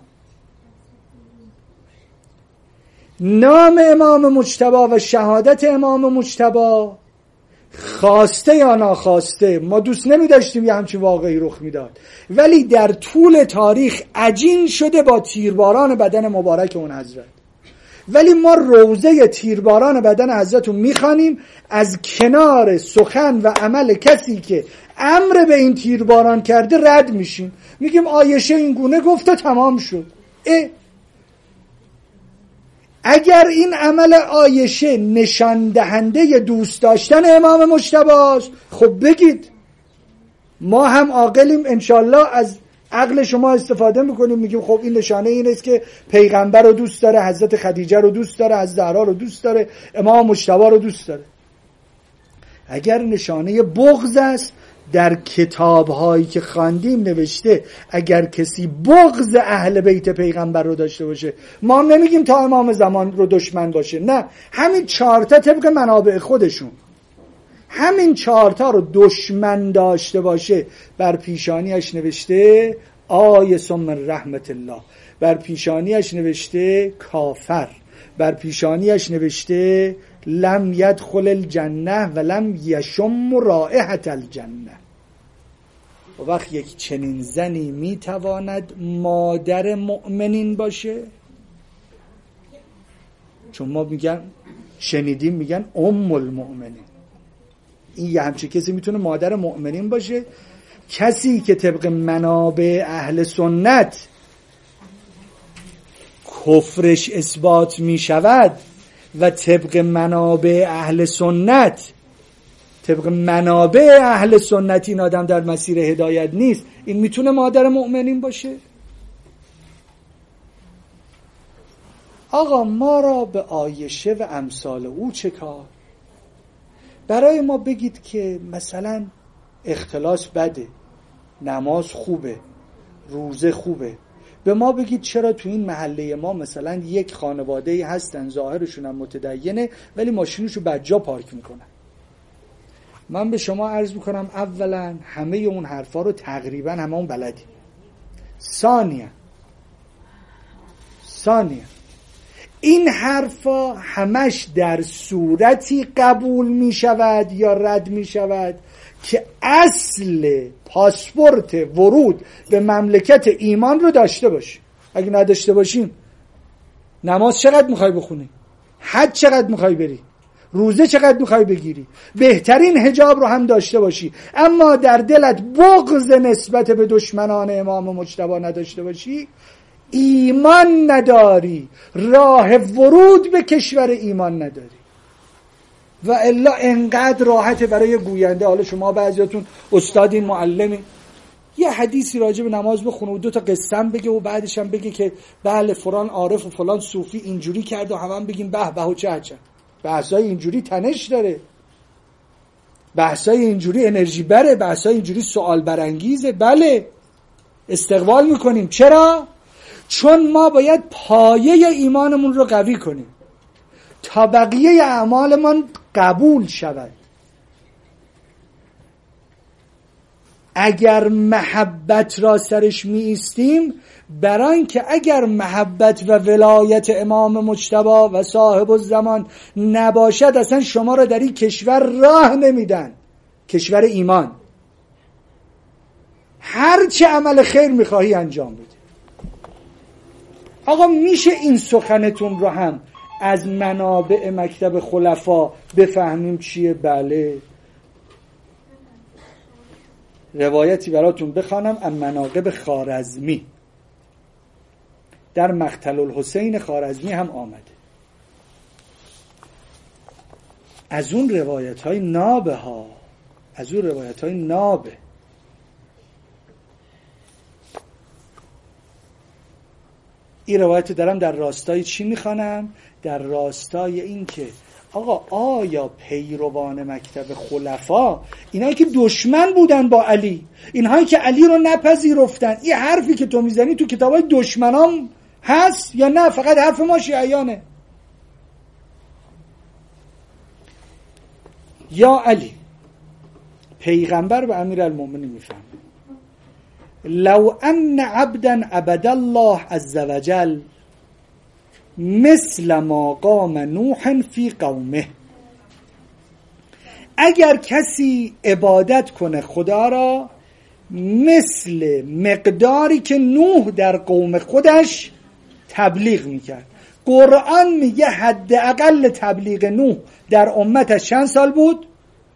نام امام مجتبی و شهادت امام مجتبی خواسته یا ناخواسته، ما دوست نمی داشتیم یه همچین واقعی رخ میداد، ولی در طول تاریخ عجین شده با تیرباران بدن مبارک اون حضرت. ولی ما روضه تیرباران بدن حضرت رو میخوانیم، از کنار سخن و عمل کسی که امر به این تیرباران کرده رد میشیم، میگیم عایشه این گونه گفته تمام شد. اگر این عمل عایشه نشان دهنده دوست داشتن امام مجتبی است، خب بگید، ما هم عاقلیم انشالله از عقل شما استفاده میکنیم، میگیم خب این نشانه این است که پیغمبر رو دوست داره، حضرت خدیجه رو دوست داره، حضرت زهرا رو دوست داره، امام مجتبی رو دوست داره. اگر نشانه بغض است، در کتاب‌هایی که خواندیم نوشته اگر کسی بغض اهل بیت پیغمبر رو داشته باشه، ما هم نمیگیم تا امام زمان رو دشمن باشه، نه، همین 4 تا طبق منابع خودشون همین 4 تا رو دشمن داشته باشه، بر پیشانیش نوشته آیس من رحمت الله، بر پیشانیش نوشته کافر، بر پیشانیش نوشته لم یدخل الجنه و لم یشم رائحة الجنه. و وقت یک چنین زنی میتواند مادر مؤمنین باشه؟ چون ما میگن شنیدیم میگن ام المؤمنین، این یه همچه کسی میتونه مادر مؤمنین باشه؟ کسی که طبق منابع اهل سنت کفرش اثبات می شود و طبق منابع اهل سنت این آدم در مسیر هدایت نیست، این میتونه مادر مؤمنین باشه؟ آقا ما را به عایشه و امثال او چه کار؟ برای ما بگید که مثلا اختلاس بده، نماز خوبه، روزه خوبه. به ما بگید چرا تو این محله ما مثلا یک خانواده‌ای هستن ظاهرشون هم متدینه ولی ماشینشو بدجا پارک میکنن. من به شما عرض میکنم اولا همه اون حرفا رو تقریبا همه اون بلدیم. ثانیا این حرفا همش در صورتی قبول می شود یا رد می شود که اصل پاسپورت ورود به مملکت ایمان رو داشته باشیم. اگه نداشته باشیم نماز چقدر میخوای بخونی؟ حج چقدر میخوای بری؟ روزه چقدر میخوای بگیری؟ بهترین حجاب رو هم داشته باشی اما در دلت بغض نسبت به دشمنان امام مجتبی نداشته باشی، ایمان نداری، راه ورود به کشور ایمان نداری. و الا انقدر راحته برای گوینده، حالا شما بعضیاتون استادین معلمی، یه حدیثی راجع به نماز بخونه و 2 تا قصه بگه و بعدش هم بگه که بله فلان عارف و فلان صوفی اینجوری کرد و هم بگیم به به و چه. بحثای اینجوری تنش داره، بحثای اینجوری انرژی بره، بحثای اینجوری سوال برانگیزه. بله استقبال میکنیم. چرا؟ چون ما باید پایه ایمانمون رو قوی کنیم تا بقیه اعمالمون قبول شود. اگر محبت را سرش می ایستیم، برای که اگر محبت و ولایت امام مجتبی و صاحب الزمان نباشد اصلا شما را در این کشور راه نمیدن، کشور ایمان. هر چه عمل خیر میخواهی انجام بده. آقا میشه این سخنتون رو هم از منابع مکتب خلفا بفهمیم چیه؟ بله. روایتی براتون بخوانم از مناقب خوارزمی، در مقتل الحسین خوارزمی هم آمده. از اون روایت های نابه ها، از اون روایت های نابه. این روایت دارم در راستای چی میخوانم؟ در راستای این که آقا آیا پیروان مکتب خلفا، اینایی که دشمن بودن با علی، اینهایی که علی رو نپذیرفتن، این حرفی که تو میزنی تو کتابای دشمنان هست یا نه فقط حرف ما شیعیانه؟ یا علی پیغمبر به امیرالمومنین میفهم لو ان عبدا عبد الله عز وجل مثل ما قام نوح فی قومه، اگر کسی عبادت کنه خدا را مثل مقداری که نوح در قوم خودش تبلیغ میکرد. قرآن میگه حداقل تبلیغ نوح در امتش چند سال بود؟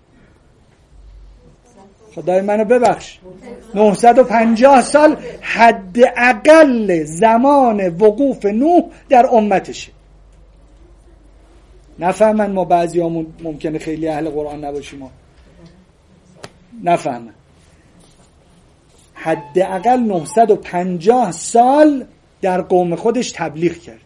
خدای منو ببخش، 950 سال حداقل زمان وقوف نوح در امتشه. نفهمن ما بعضی همون ممکنه خیلی اهل قرآن نباشیم، ما نفهمن. حداقل 950 سال در قوم خودش تبلیغ کرد.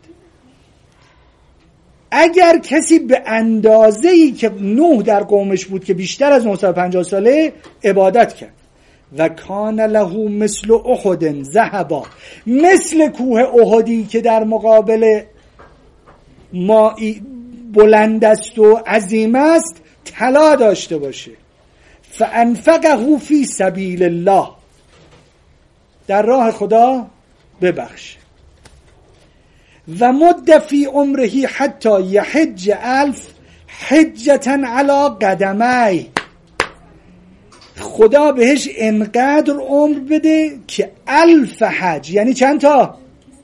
اگر کسی به اندازه‌ای که نوح در قومش بود که بیشتر از 950 ساله عبادت کرد، و کان له مثل احد ذهبا، مثل کوه احدی که در مقابل ما بلند است و عظیم است طلا داشته باشه، فانفقه فی سبیل الله، در راه خدا ببخش، و مد فی عمره حتی یحج 1000 حجة علی قدمی، خدا بهش انقدر عمر بده که 1000 حج، یعنی چند تا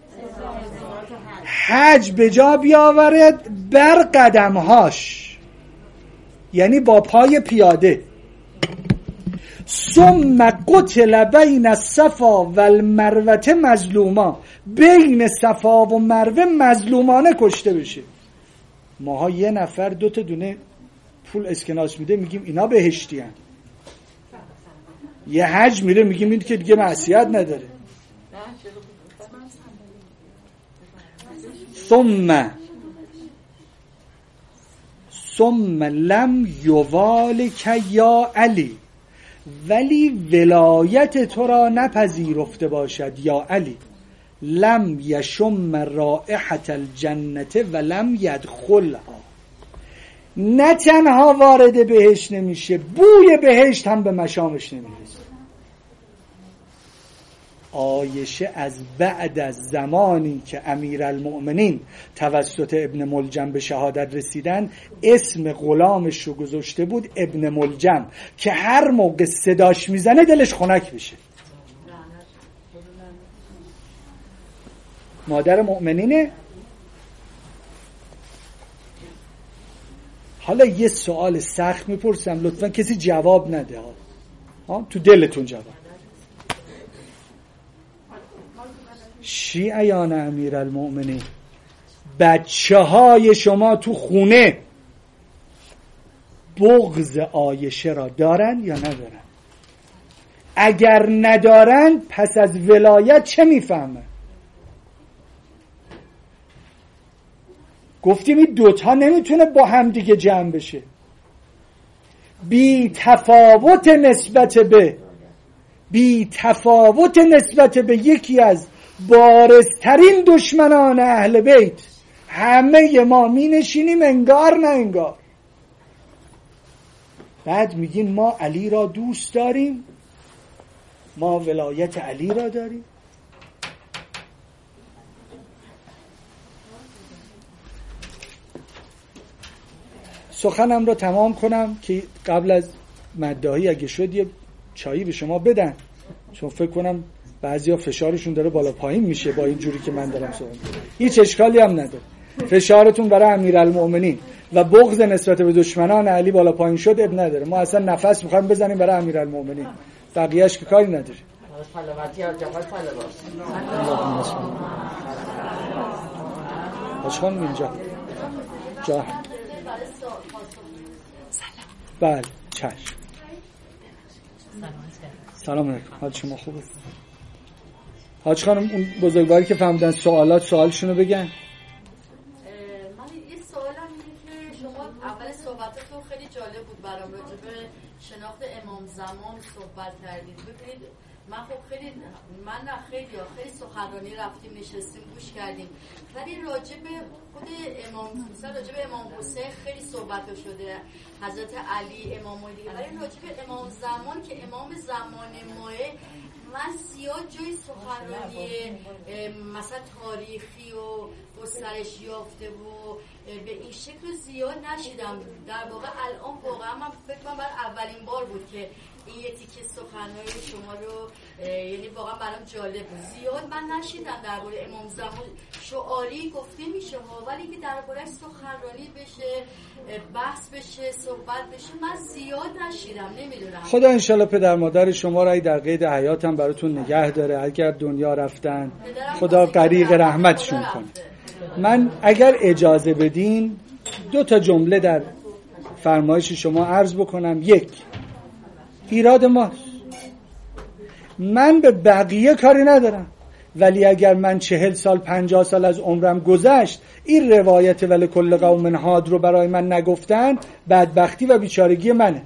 حج به جا بیاورد بر قدمهاش، یعنی با پای پیاده. ثم قتل بین الصفا و المروه مظلوما، بین صفا و مروه مظلومانه کشته بشه. ماها یه نفر 2 تا دونه پول اسکناس میده میگیم اینا بهشتی هن. یه حج میره میگیم این که دیگه معصیت نداره. ثم لم یوالک یا علی، ولی ولایت تو را نپذیرفته باشد یا علی. لم یشم رائحة الجنة و لم یدخلها، نه تنها وارد بهشت نمیشه، بوی بهشت هم به مشامش نمیرسه. عایشه از بعد از زمانی که امیرالمؤمنین توسط ابن ملجم به شهادت رسیدن، اسم غلامش رو گذاشته بود ابن ملجم، که هر موقع صداش میزنه دلش خنک بشه. مادر مؤمنینه. حالا یه سوال سخت میپرسم، لطفا کسی جواب نده ها، تو دلتون جواب. شیعیان امیرالمؤمنین، بچه های شما تو خونه بغض عایشه را دارن یا ندارن؟ اگر ندارن پس از ولایت چه میفهمن؟ گفتیم این 2 تا نمیتونه با هم دیگه جمع بشه. بی تفاوت نسبت به یکی از بارزترین دشمنان اهل بیت، همه ما می نشینیم انگار نه انگار. بعد میگین ما علی را دوست داریم، ما ولایت علی را داریم. سخنم را تمام کنم که قبل از مداحی اگه شد یه چایی به شما بدن، چون فکر کنم بعضیا فشارشون داره بالا پایین میشه با این جوری که من دارم صحبت میکنم. هیچ اشکالی هم نداره. فشارتون برای امیرالمؤمنین و بغض نسبت به دشمنان علی بالا پایین شد اب نداره. ما اصلا نفس میخوایم بزنیم برای امیرالمؤمنین، بقیه‌اش که کاری نداره. آشخان اینجا جا. بله چشم. سلام علیکم، حال شما خوبه؟ حاج خانم اون بزرگواری که فهمیدن سوالشونو بگن. من یه سوالم اینه که شما اول صحبتتون خیلی جالب بود برام، راجع به شناخت امام زمان صحبت کردید. ببینید من خب خیلی سخنرانی رفتیم نشستیم گوش کردیم، ولی راجع به خود امام مثلا راجع به امام حسین خیلی صحبت شده، حضرت علی، امام علی، ولی راجع به امام زمان که امام زمان ماه من زیاد جای سخنرانی مثلا تاریخی و گسترش یافته و به این شکل زیاد نشیدم. در واقع الان واقعا من فکر کنم برای اولین بار بود که این یه تیکه سخنرانی شما رو یعنی واقعا برام جالب بود. زیاد من نشیدم درباره امام زمان شعاری گفته میشه ها، ولی که درباره سخنرانی بشه، بحث بشه، صحبت بشه من زیاد نشیدم. نمیدونم، خدا انشالله پدر مادر شما را در قید حیاتم براتون نگه داره. اگر دنیا رفتن خدا غریق رحمتشون کنه. من اگر اجازه بدین 2 تا جمله در فرمایش شما عرض بکنم. 1 ایراد ماست، من به بقیه کاری ندارم، ولی اگر من 40 سال 50 سال از عمرم گذشت این روایت ولکل قوم هاد رو برای من نگفتن، بدبختی و بیچارگی منه.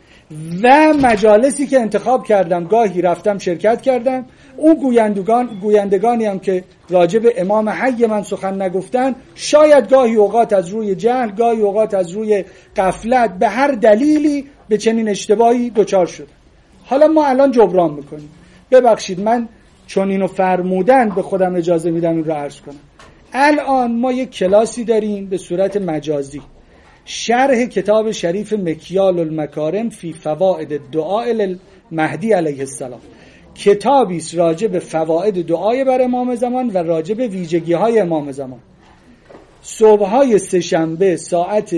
و مجالسی که انتخاب کردم گاهی رفتم شرکت کردم، اون گویندگانی هم که راجع به امام حی من سخن نگفتن، شاید گاهی اوقات از روی جهل، گاهی اوقات از روی غفلت، به هر دلیلی به چنین اشتباهی دچار شدم. حالا ما الان جبران میکنیم. ببخشید من چون اینو فرمودن به خودم اجازه میدم این رو عرض کنم. الان ما یک کلاسی داریم به صورت مجازی، شرح کتاب شریف مکیال المکارم فی فوائد دعاء المهدی علیه السلام. کتابی است راجع به فواید دعای بر امام زمان و راجع به ویژگی‌های امام زمان. صبح‌های سه‌شنبه ساعت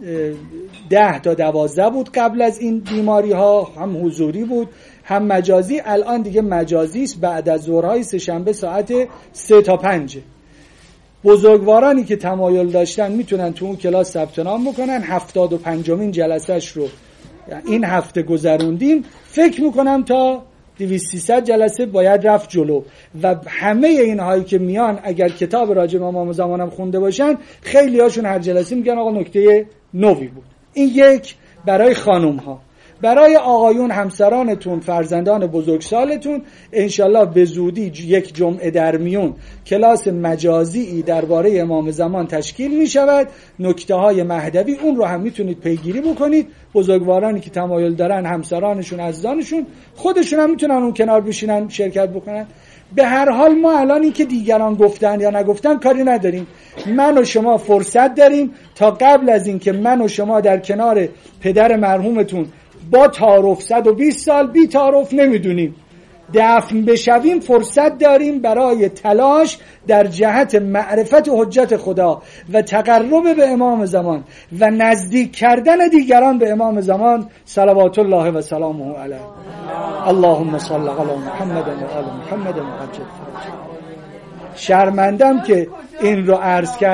10 تا 12 بود قبل از این بیماری ها، هم حضوری بود هم مجازی. الان دیگه مجازی است، بعد از ظهرهای سه‌شنبه ساعت 3 تا 5. بزرگوارانی که تمایل داشتن میتونن تو اون کلاس ثبت نام بکنن. 75مین جلسهش رو این هفته گذروندیم. فکر میکنم تا 200-300 جلسه باید رفت جلو و همه اینهایی که میان اگر کتاب راجع به امام زمانم خونده باشن، خیلی هاشون هر جلسه میگن آقا نکته نوی بود. این یک برای خانوم ها. برای آقایون همسرانتون، فرزندان بزرگسالتون، انشالله به زودی یک جمعه در میون کلاس مجازی درباره امام زمان تشکیل می شود. نکته های مهدوی اون رو هم میتونید پیگیری بکنید. بزرگوارانی که تمایل دارن، همسرانشون، عزیزانشون، خودشون هم میتونن اون کنار بشینن شرکت بکنن. به هر حال ما الان این که دیگران گفتن یا نگفتن کاری نداریم. من و شما فرصت داریم تا قبل از این که من و شما در کنار پدر مرحومتون با تعارف 120 سال بی تعارف نمیدونیم دفن بشویم، فرصت داریم برای تلاش در جهت معرفت حجت خدا و تقرب به امام زمان و نزدیک کردن دیگران به امام زمان صلوات الله و سلامه علیه. اللهم صل علی محمد و آل محمد و عجل فرجه. شرمندم که این رو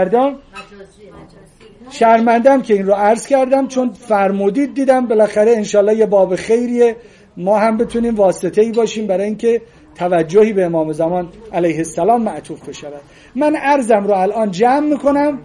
عرض کردم چون فرمودید دیدم بالاخره انشالله یه باب خیریه، ما هم بتونیم واسطه‌ای باشیم برای اینکه توجهی به امام زمان علیه السلام معطوف بشود. من عرضم رو الان جمع میکنم.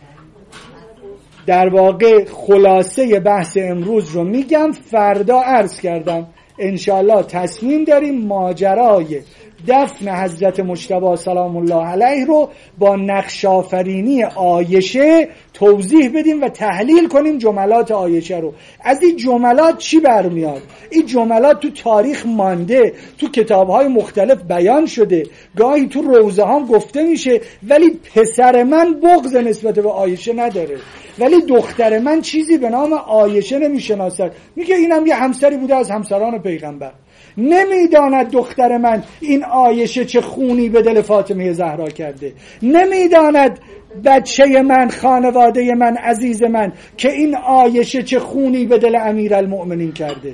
در واقع خلاصه بحث امروز رو میگم، فردا عرض کردم انشالله تصمیم داریم ماجرای دفن حضرت مجتبی سلام الله علیه رو با نقش آفرینی عایشه توضیح بدیم و تحلیل کنیم جملات عایشه رو. از این جملات چی برمیاد؟ این جملات تو تاریخ مانده، تو کتاب‌های مختلف بیان شده، گاهی تو روزه ها گفته میشه، ولی پسر من بغض نسبت به عایشه نداره، ولی دختر من چیزی به نام عایشه نمیشناسد. میگه اینم یه همسری بوده از همسران پیغمبر. نمیداند دختر من این عایشه چه خونی به دل فاطمه زهرا کرده. نمیداند بچه من، خانواده من، عزیز من که این عایشه چه خونی به دل امیرالمؤمنین کرده.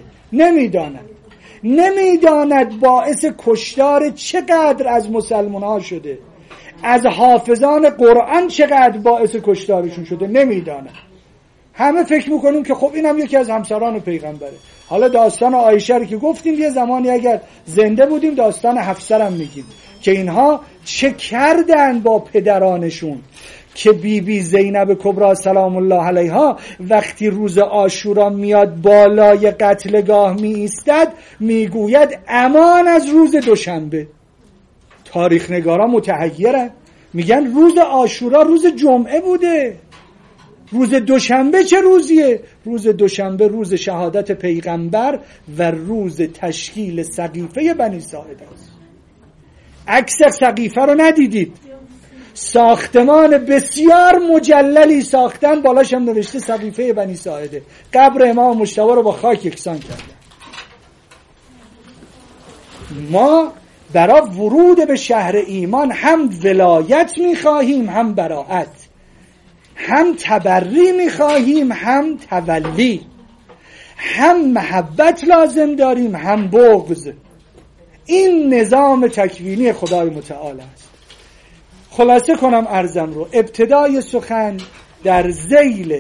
نمیداند باعث کشتار چقدر از مسلمان ها شده، از حافظان قرآن چقدر باعث کشتارشون شده. نمیداند. همه فکر میکنیم که خب اینم یکی از همسران پیغمبره. حالا داستان عایشه رو که گفتیم، یه زمانی اگر زنده بودیم داستان حفصه هم میگیم که اینها چه کردن با پدرانشون، که بی زینب کبری سلام الله علیها وقتی روز عاشورا میاد بالای قتلگاه می ایستد میگوید امان از روز دوشنبه. تاریخ نگارا متحیرن، میگن روز عاشورا روز جمعه بوده، روز دوشنبه چه روزیه؟ روز دوشنبه روز شهادت پیغمبر و روز تشکیل سقیفه بنی ساعده است. عکس سقیفه رو ندیدید؟ ساختمان بسیار مجللی ساختن، بالاش هم نوشته سقیفه بنی ساعده. قبر امام مجتبی رو با خاک یکسان کردن. ما برای ورود به شهر ایمان هم ولایت میخواهیم، هم براءت، هم تبری میخواهیم، هم تولی، هم محبت لازم داریم، هم بغض. این نظام تکوینی خدای متعال است. خلاصه کنم عرضم رو. ابتدای سخن در ذیل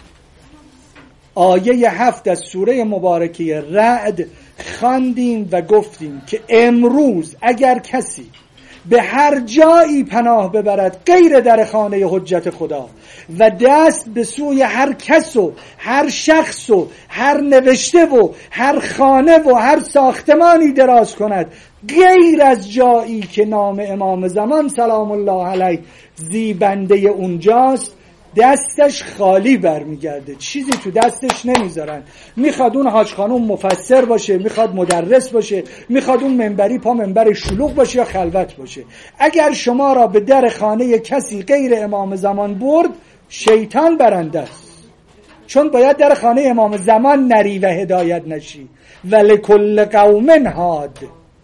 آیه 7 از سوره مبارکه رعد خواندیم و گفتیم که امروز اگر کسی به هر جایی پناه ببرد غیر در خانه حجت خدا و دست به سوی هر کس و هر شخص و هر نوشته و هر خانه و هر ساختمانی دراز کند غیر از جایی که نام امام زمان سلام الله علیه زیبنده اونجاست، دستش خالی برمیگرده، چیزی تو دستش نمیذارن. میخواد اون حاج خانوم مفسر باشه، میخواد مدرس باشه، میخواد اون منبری پا منبر شلوغ باشه یا خلوت باشه. اگر شما را به در خانه کسی غیر امام زمان برد، شیطان برنده است، چون باید در خانه امام زمان نری و هدایت نشی. ولکل قوم هاد.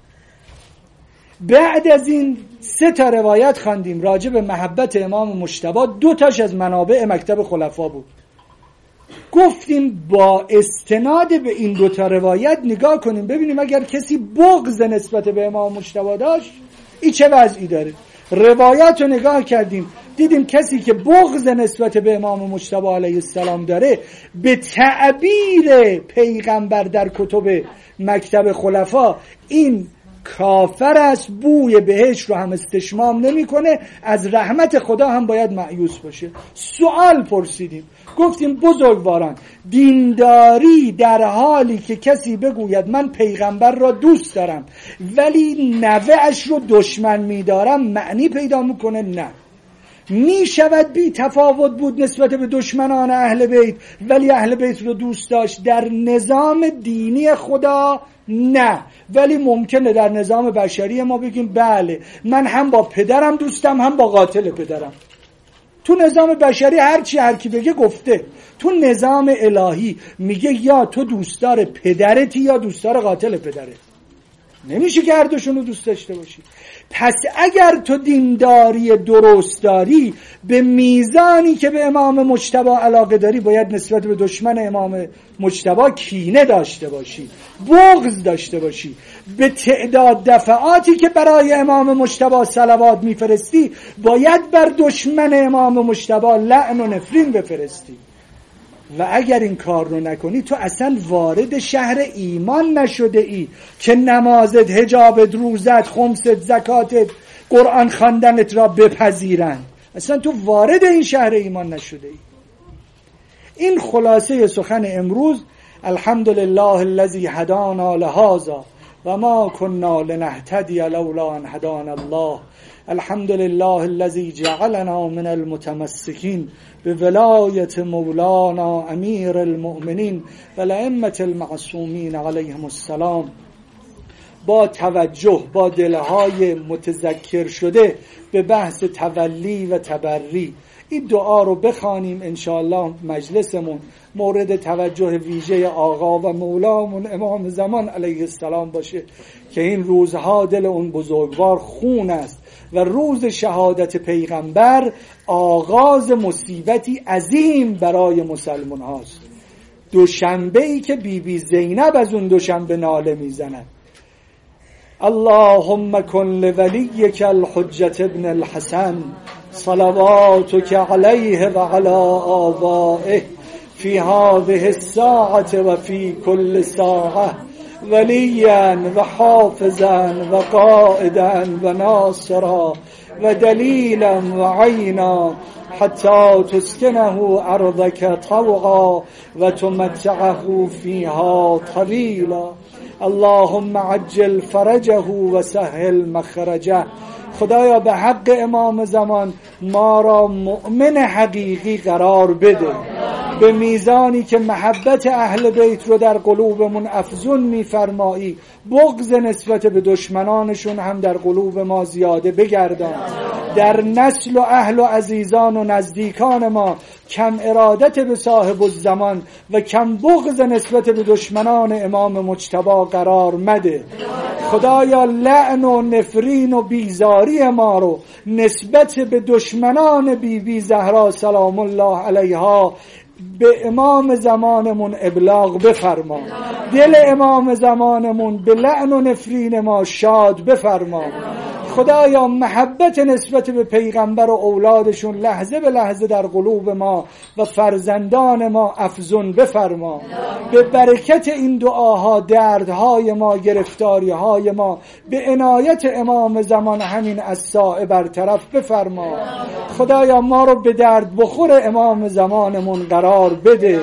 بعد از این 3 تا روایت خواندیم راجع به محبت امام مجتبی. 2 تاش از منابع مکتب خلفا بود. گفتیم با استناد به این دوتا روایت نگاه کنیم ببینیم اگر کسی بغض نسبت به امام مجتبی داشت این چه وضعی داره. روایت رو نگاه کردیم دیدیم کسی که بغض نسبت به امام مجتبی علیه السلام داره به تعبیر پیغمبر در کتب مکتب خلفا این کافر است، بوی بهشت رو هم استشمام نمیکنه، از رحمت خدا هم باید مایوس باشه. سوال پرسیدیم گفتیم بزرگواران دینداری در حالی که کسی بگوید من پیغمبر را دوست دارم ولی نوه‌اش رو دشمن میدارم معنی پیدا میکنه؟ نه. می شود بی تفاوت بود نسبت به دشمنان اهل بیت ولی اهل بیت رو دوست داشت در نظام دینی خدا؟ نه. ولی ممکنه در نظام بشری ما بگیم بله من هم با پدرم دوستم هم با قاتل پدرم. تو نظام بشری هر کی بگه گفته. تو نظام الهی میگه یا تو دوستدار پدرتی یا دوستدار قاتل پدرت. نمیشه که هر دوشون رو دوست داشته باشی. پس اگر تو دینداری درست داری به میزانی که به امام مجتبی علاقه داری باید نسبت به دشمن امام مجتبی کینه داشته باشی، بغض داشته باشی. به تعداد دفعاتی که برای امام مجتبی صلوات میفرستی باید بر دشمن امام مجتبی لعن و نفرین بفرستی. و اگر این کار رو نکنی تو اصلا وارد شهر ایمان نشده ای که نمازت، حجابت، روزت، خمست، زکاتت، قرآن خواندنت را بپذیرن. اصلا تو وارد این شهر ایمان نشده ای. این خلاصه سخن امروز. الحمدلله الذی هدانا لهذا و ما كنا لنهتدی لولا ان هدانا الله. الحمدلله الذی جعلنا من المتمسکین بولایت مولانا امیر المؤمنین و الائمة المعصومین علیهم السلام. با توجه با دلهای متذکر شده به بحث تولی و تبری این دعا رو بخوانیم انشاءالله مجلسمون مورد توجه ویژه آقا و مولامون امام زمان علیه السلام باشه که این روزها دل اون بزرگوار خون است و روز شهادت پیغمبر آغاز مصیبتی عظیم برای مسلمان هاست. دوشنبه‌ای که بی زینب از اون دوشنبه ناله میزند اللهم کن لولیک الحجة ابن الحسن صلواتک علیه و علی آبائه فی هذه الساعة و فی کل ساعة ولیا و حافظا و قائدا و ناصرا و دلیلا و عینا حتی تسکنه ارضک طوعا و تمتعه فیها طویلا. اللهم عجل فرجه و سهل مخرجه. خدایا به حق امام زمان ما را مؤمن حقیقی قرار بده به میزانی که محبت اهل بیت رو در قلوبمون افزون میفرمایی بغض نسبت به دشمنانشون هم در قلوب ما زیاده بگردان. در نسل و اهل و عزیزان و نزدیکان ما کم ارادت به صاحب الزمان و کم بغض نسبت به دشمنان امام مجتبی قرار مده. خدایا لعن و نفرین و بیزاری ما رو نسبت به دشمنان بی زهرا سلام الله علیها به امام زمانمون ابلاغ بفرما. دل امام زمانمون به لعن و نفرین ما شاد بفرما. خدایا محبت نسبت به پیغمبر و اولادشون لحظه به لحظه در قلوب ما و فرزندان ما افزون بفرما. به برکت این دعاها دردهای ما، گرفتاریهای ما به عنایت امام زمان همین الساعه برطرف بفرما. خدایا ما رو به درد بخور امام زمانمون قرار بده.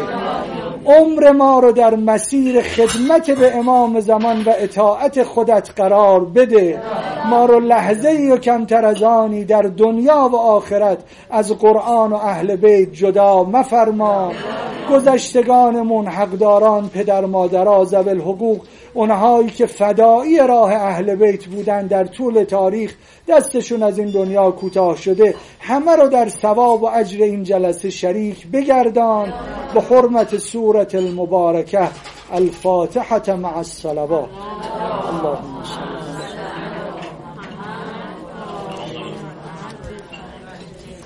عمر ما رو در مسیر خدمت به امام زمان و اطاعت خودت قرار بده. ما رو لحظه‌ای و کمتر از آنی در دنیا و آخرت از قرآن و اهل بیت جدا مفرما. گذشتگانمون، حقداران، پدر مادرها، ذوی الحقوق، اونهایی که فدایی راه اهل بیت بودن در طول تاریخ دستشون از این دنیا کوتاه شده، همه رو در ثواب و اجر این جلسه شریک بگردان. به حرمت سوره المبارکه الفاتحه مع الصلوات. اللهم صل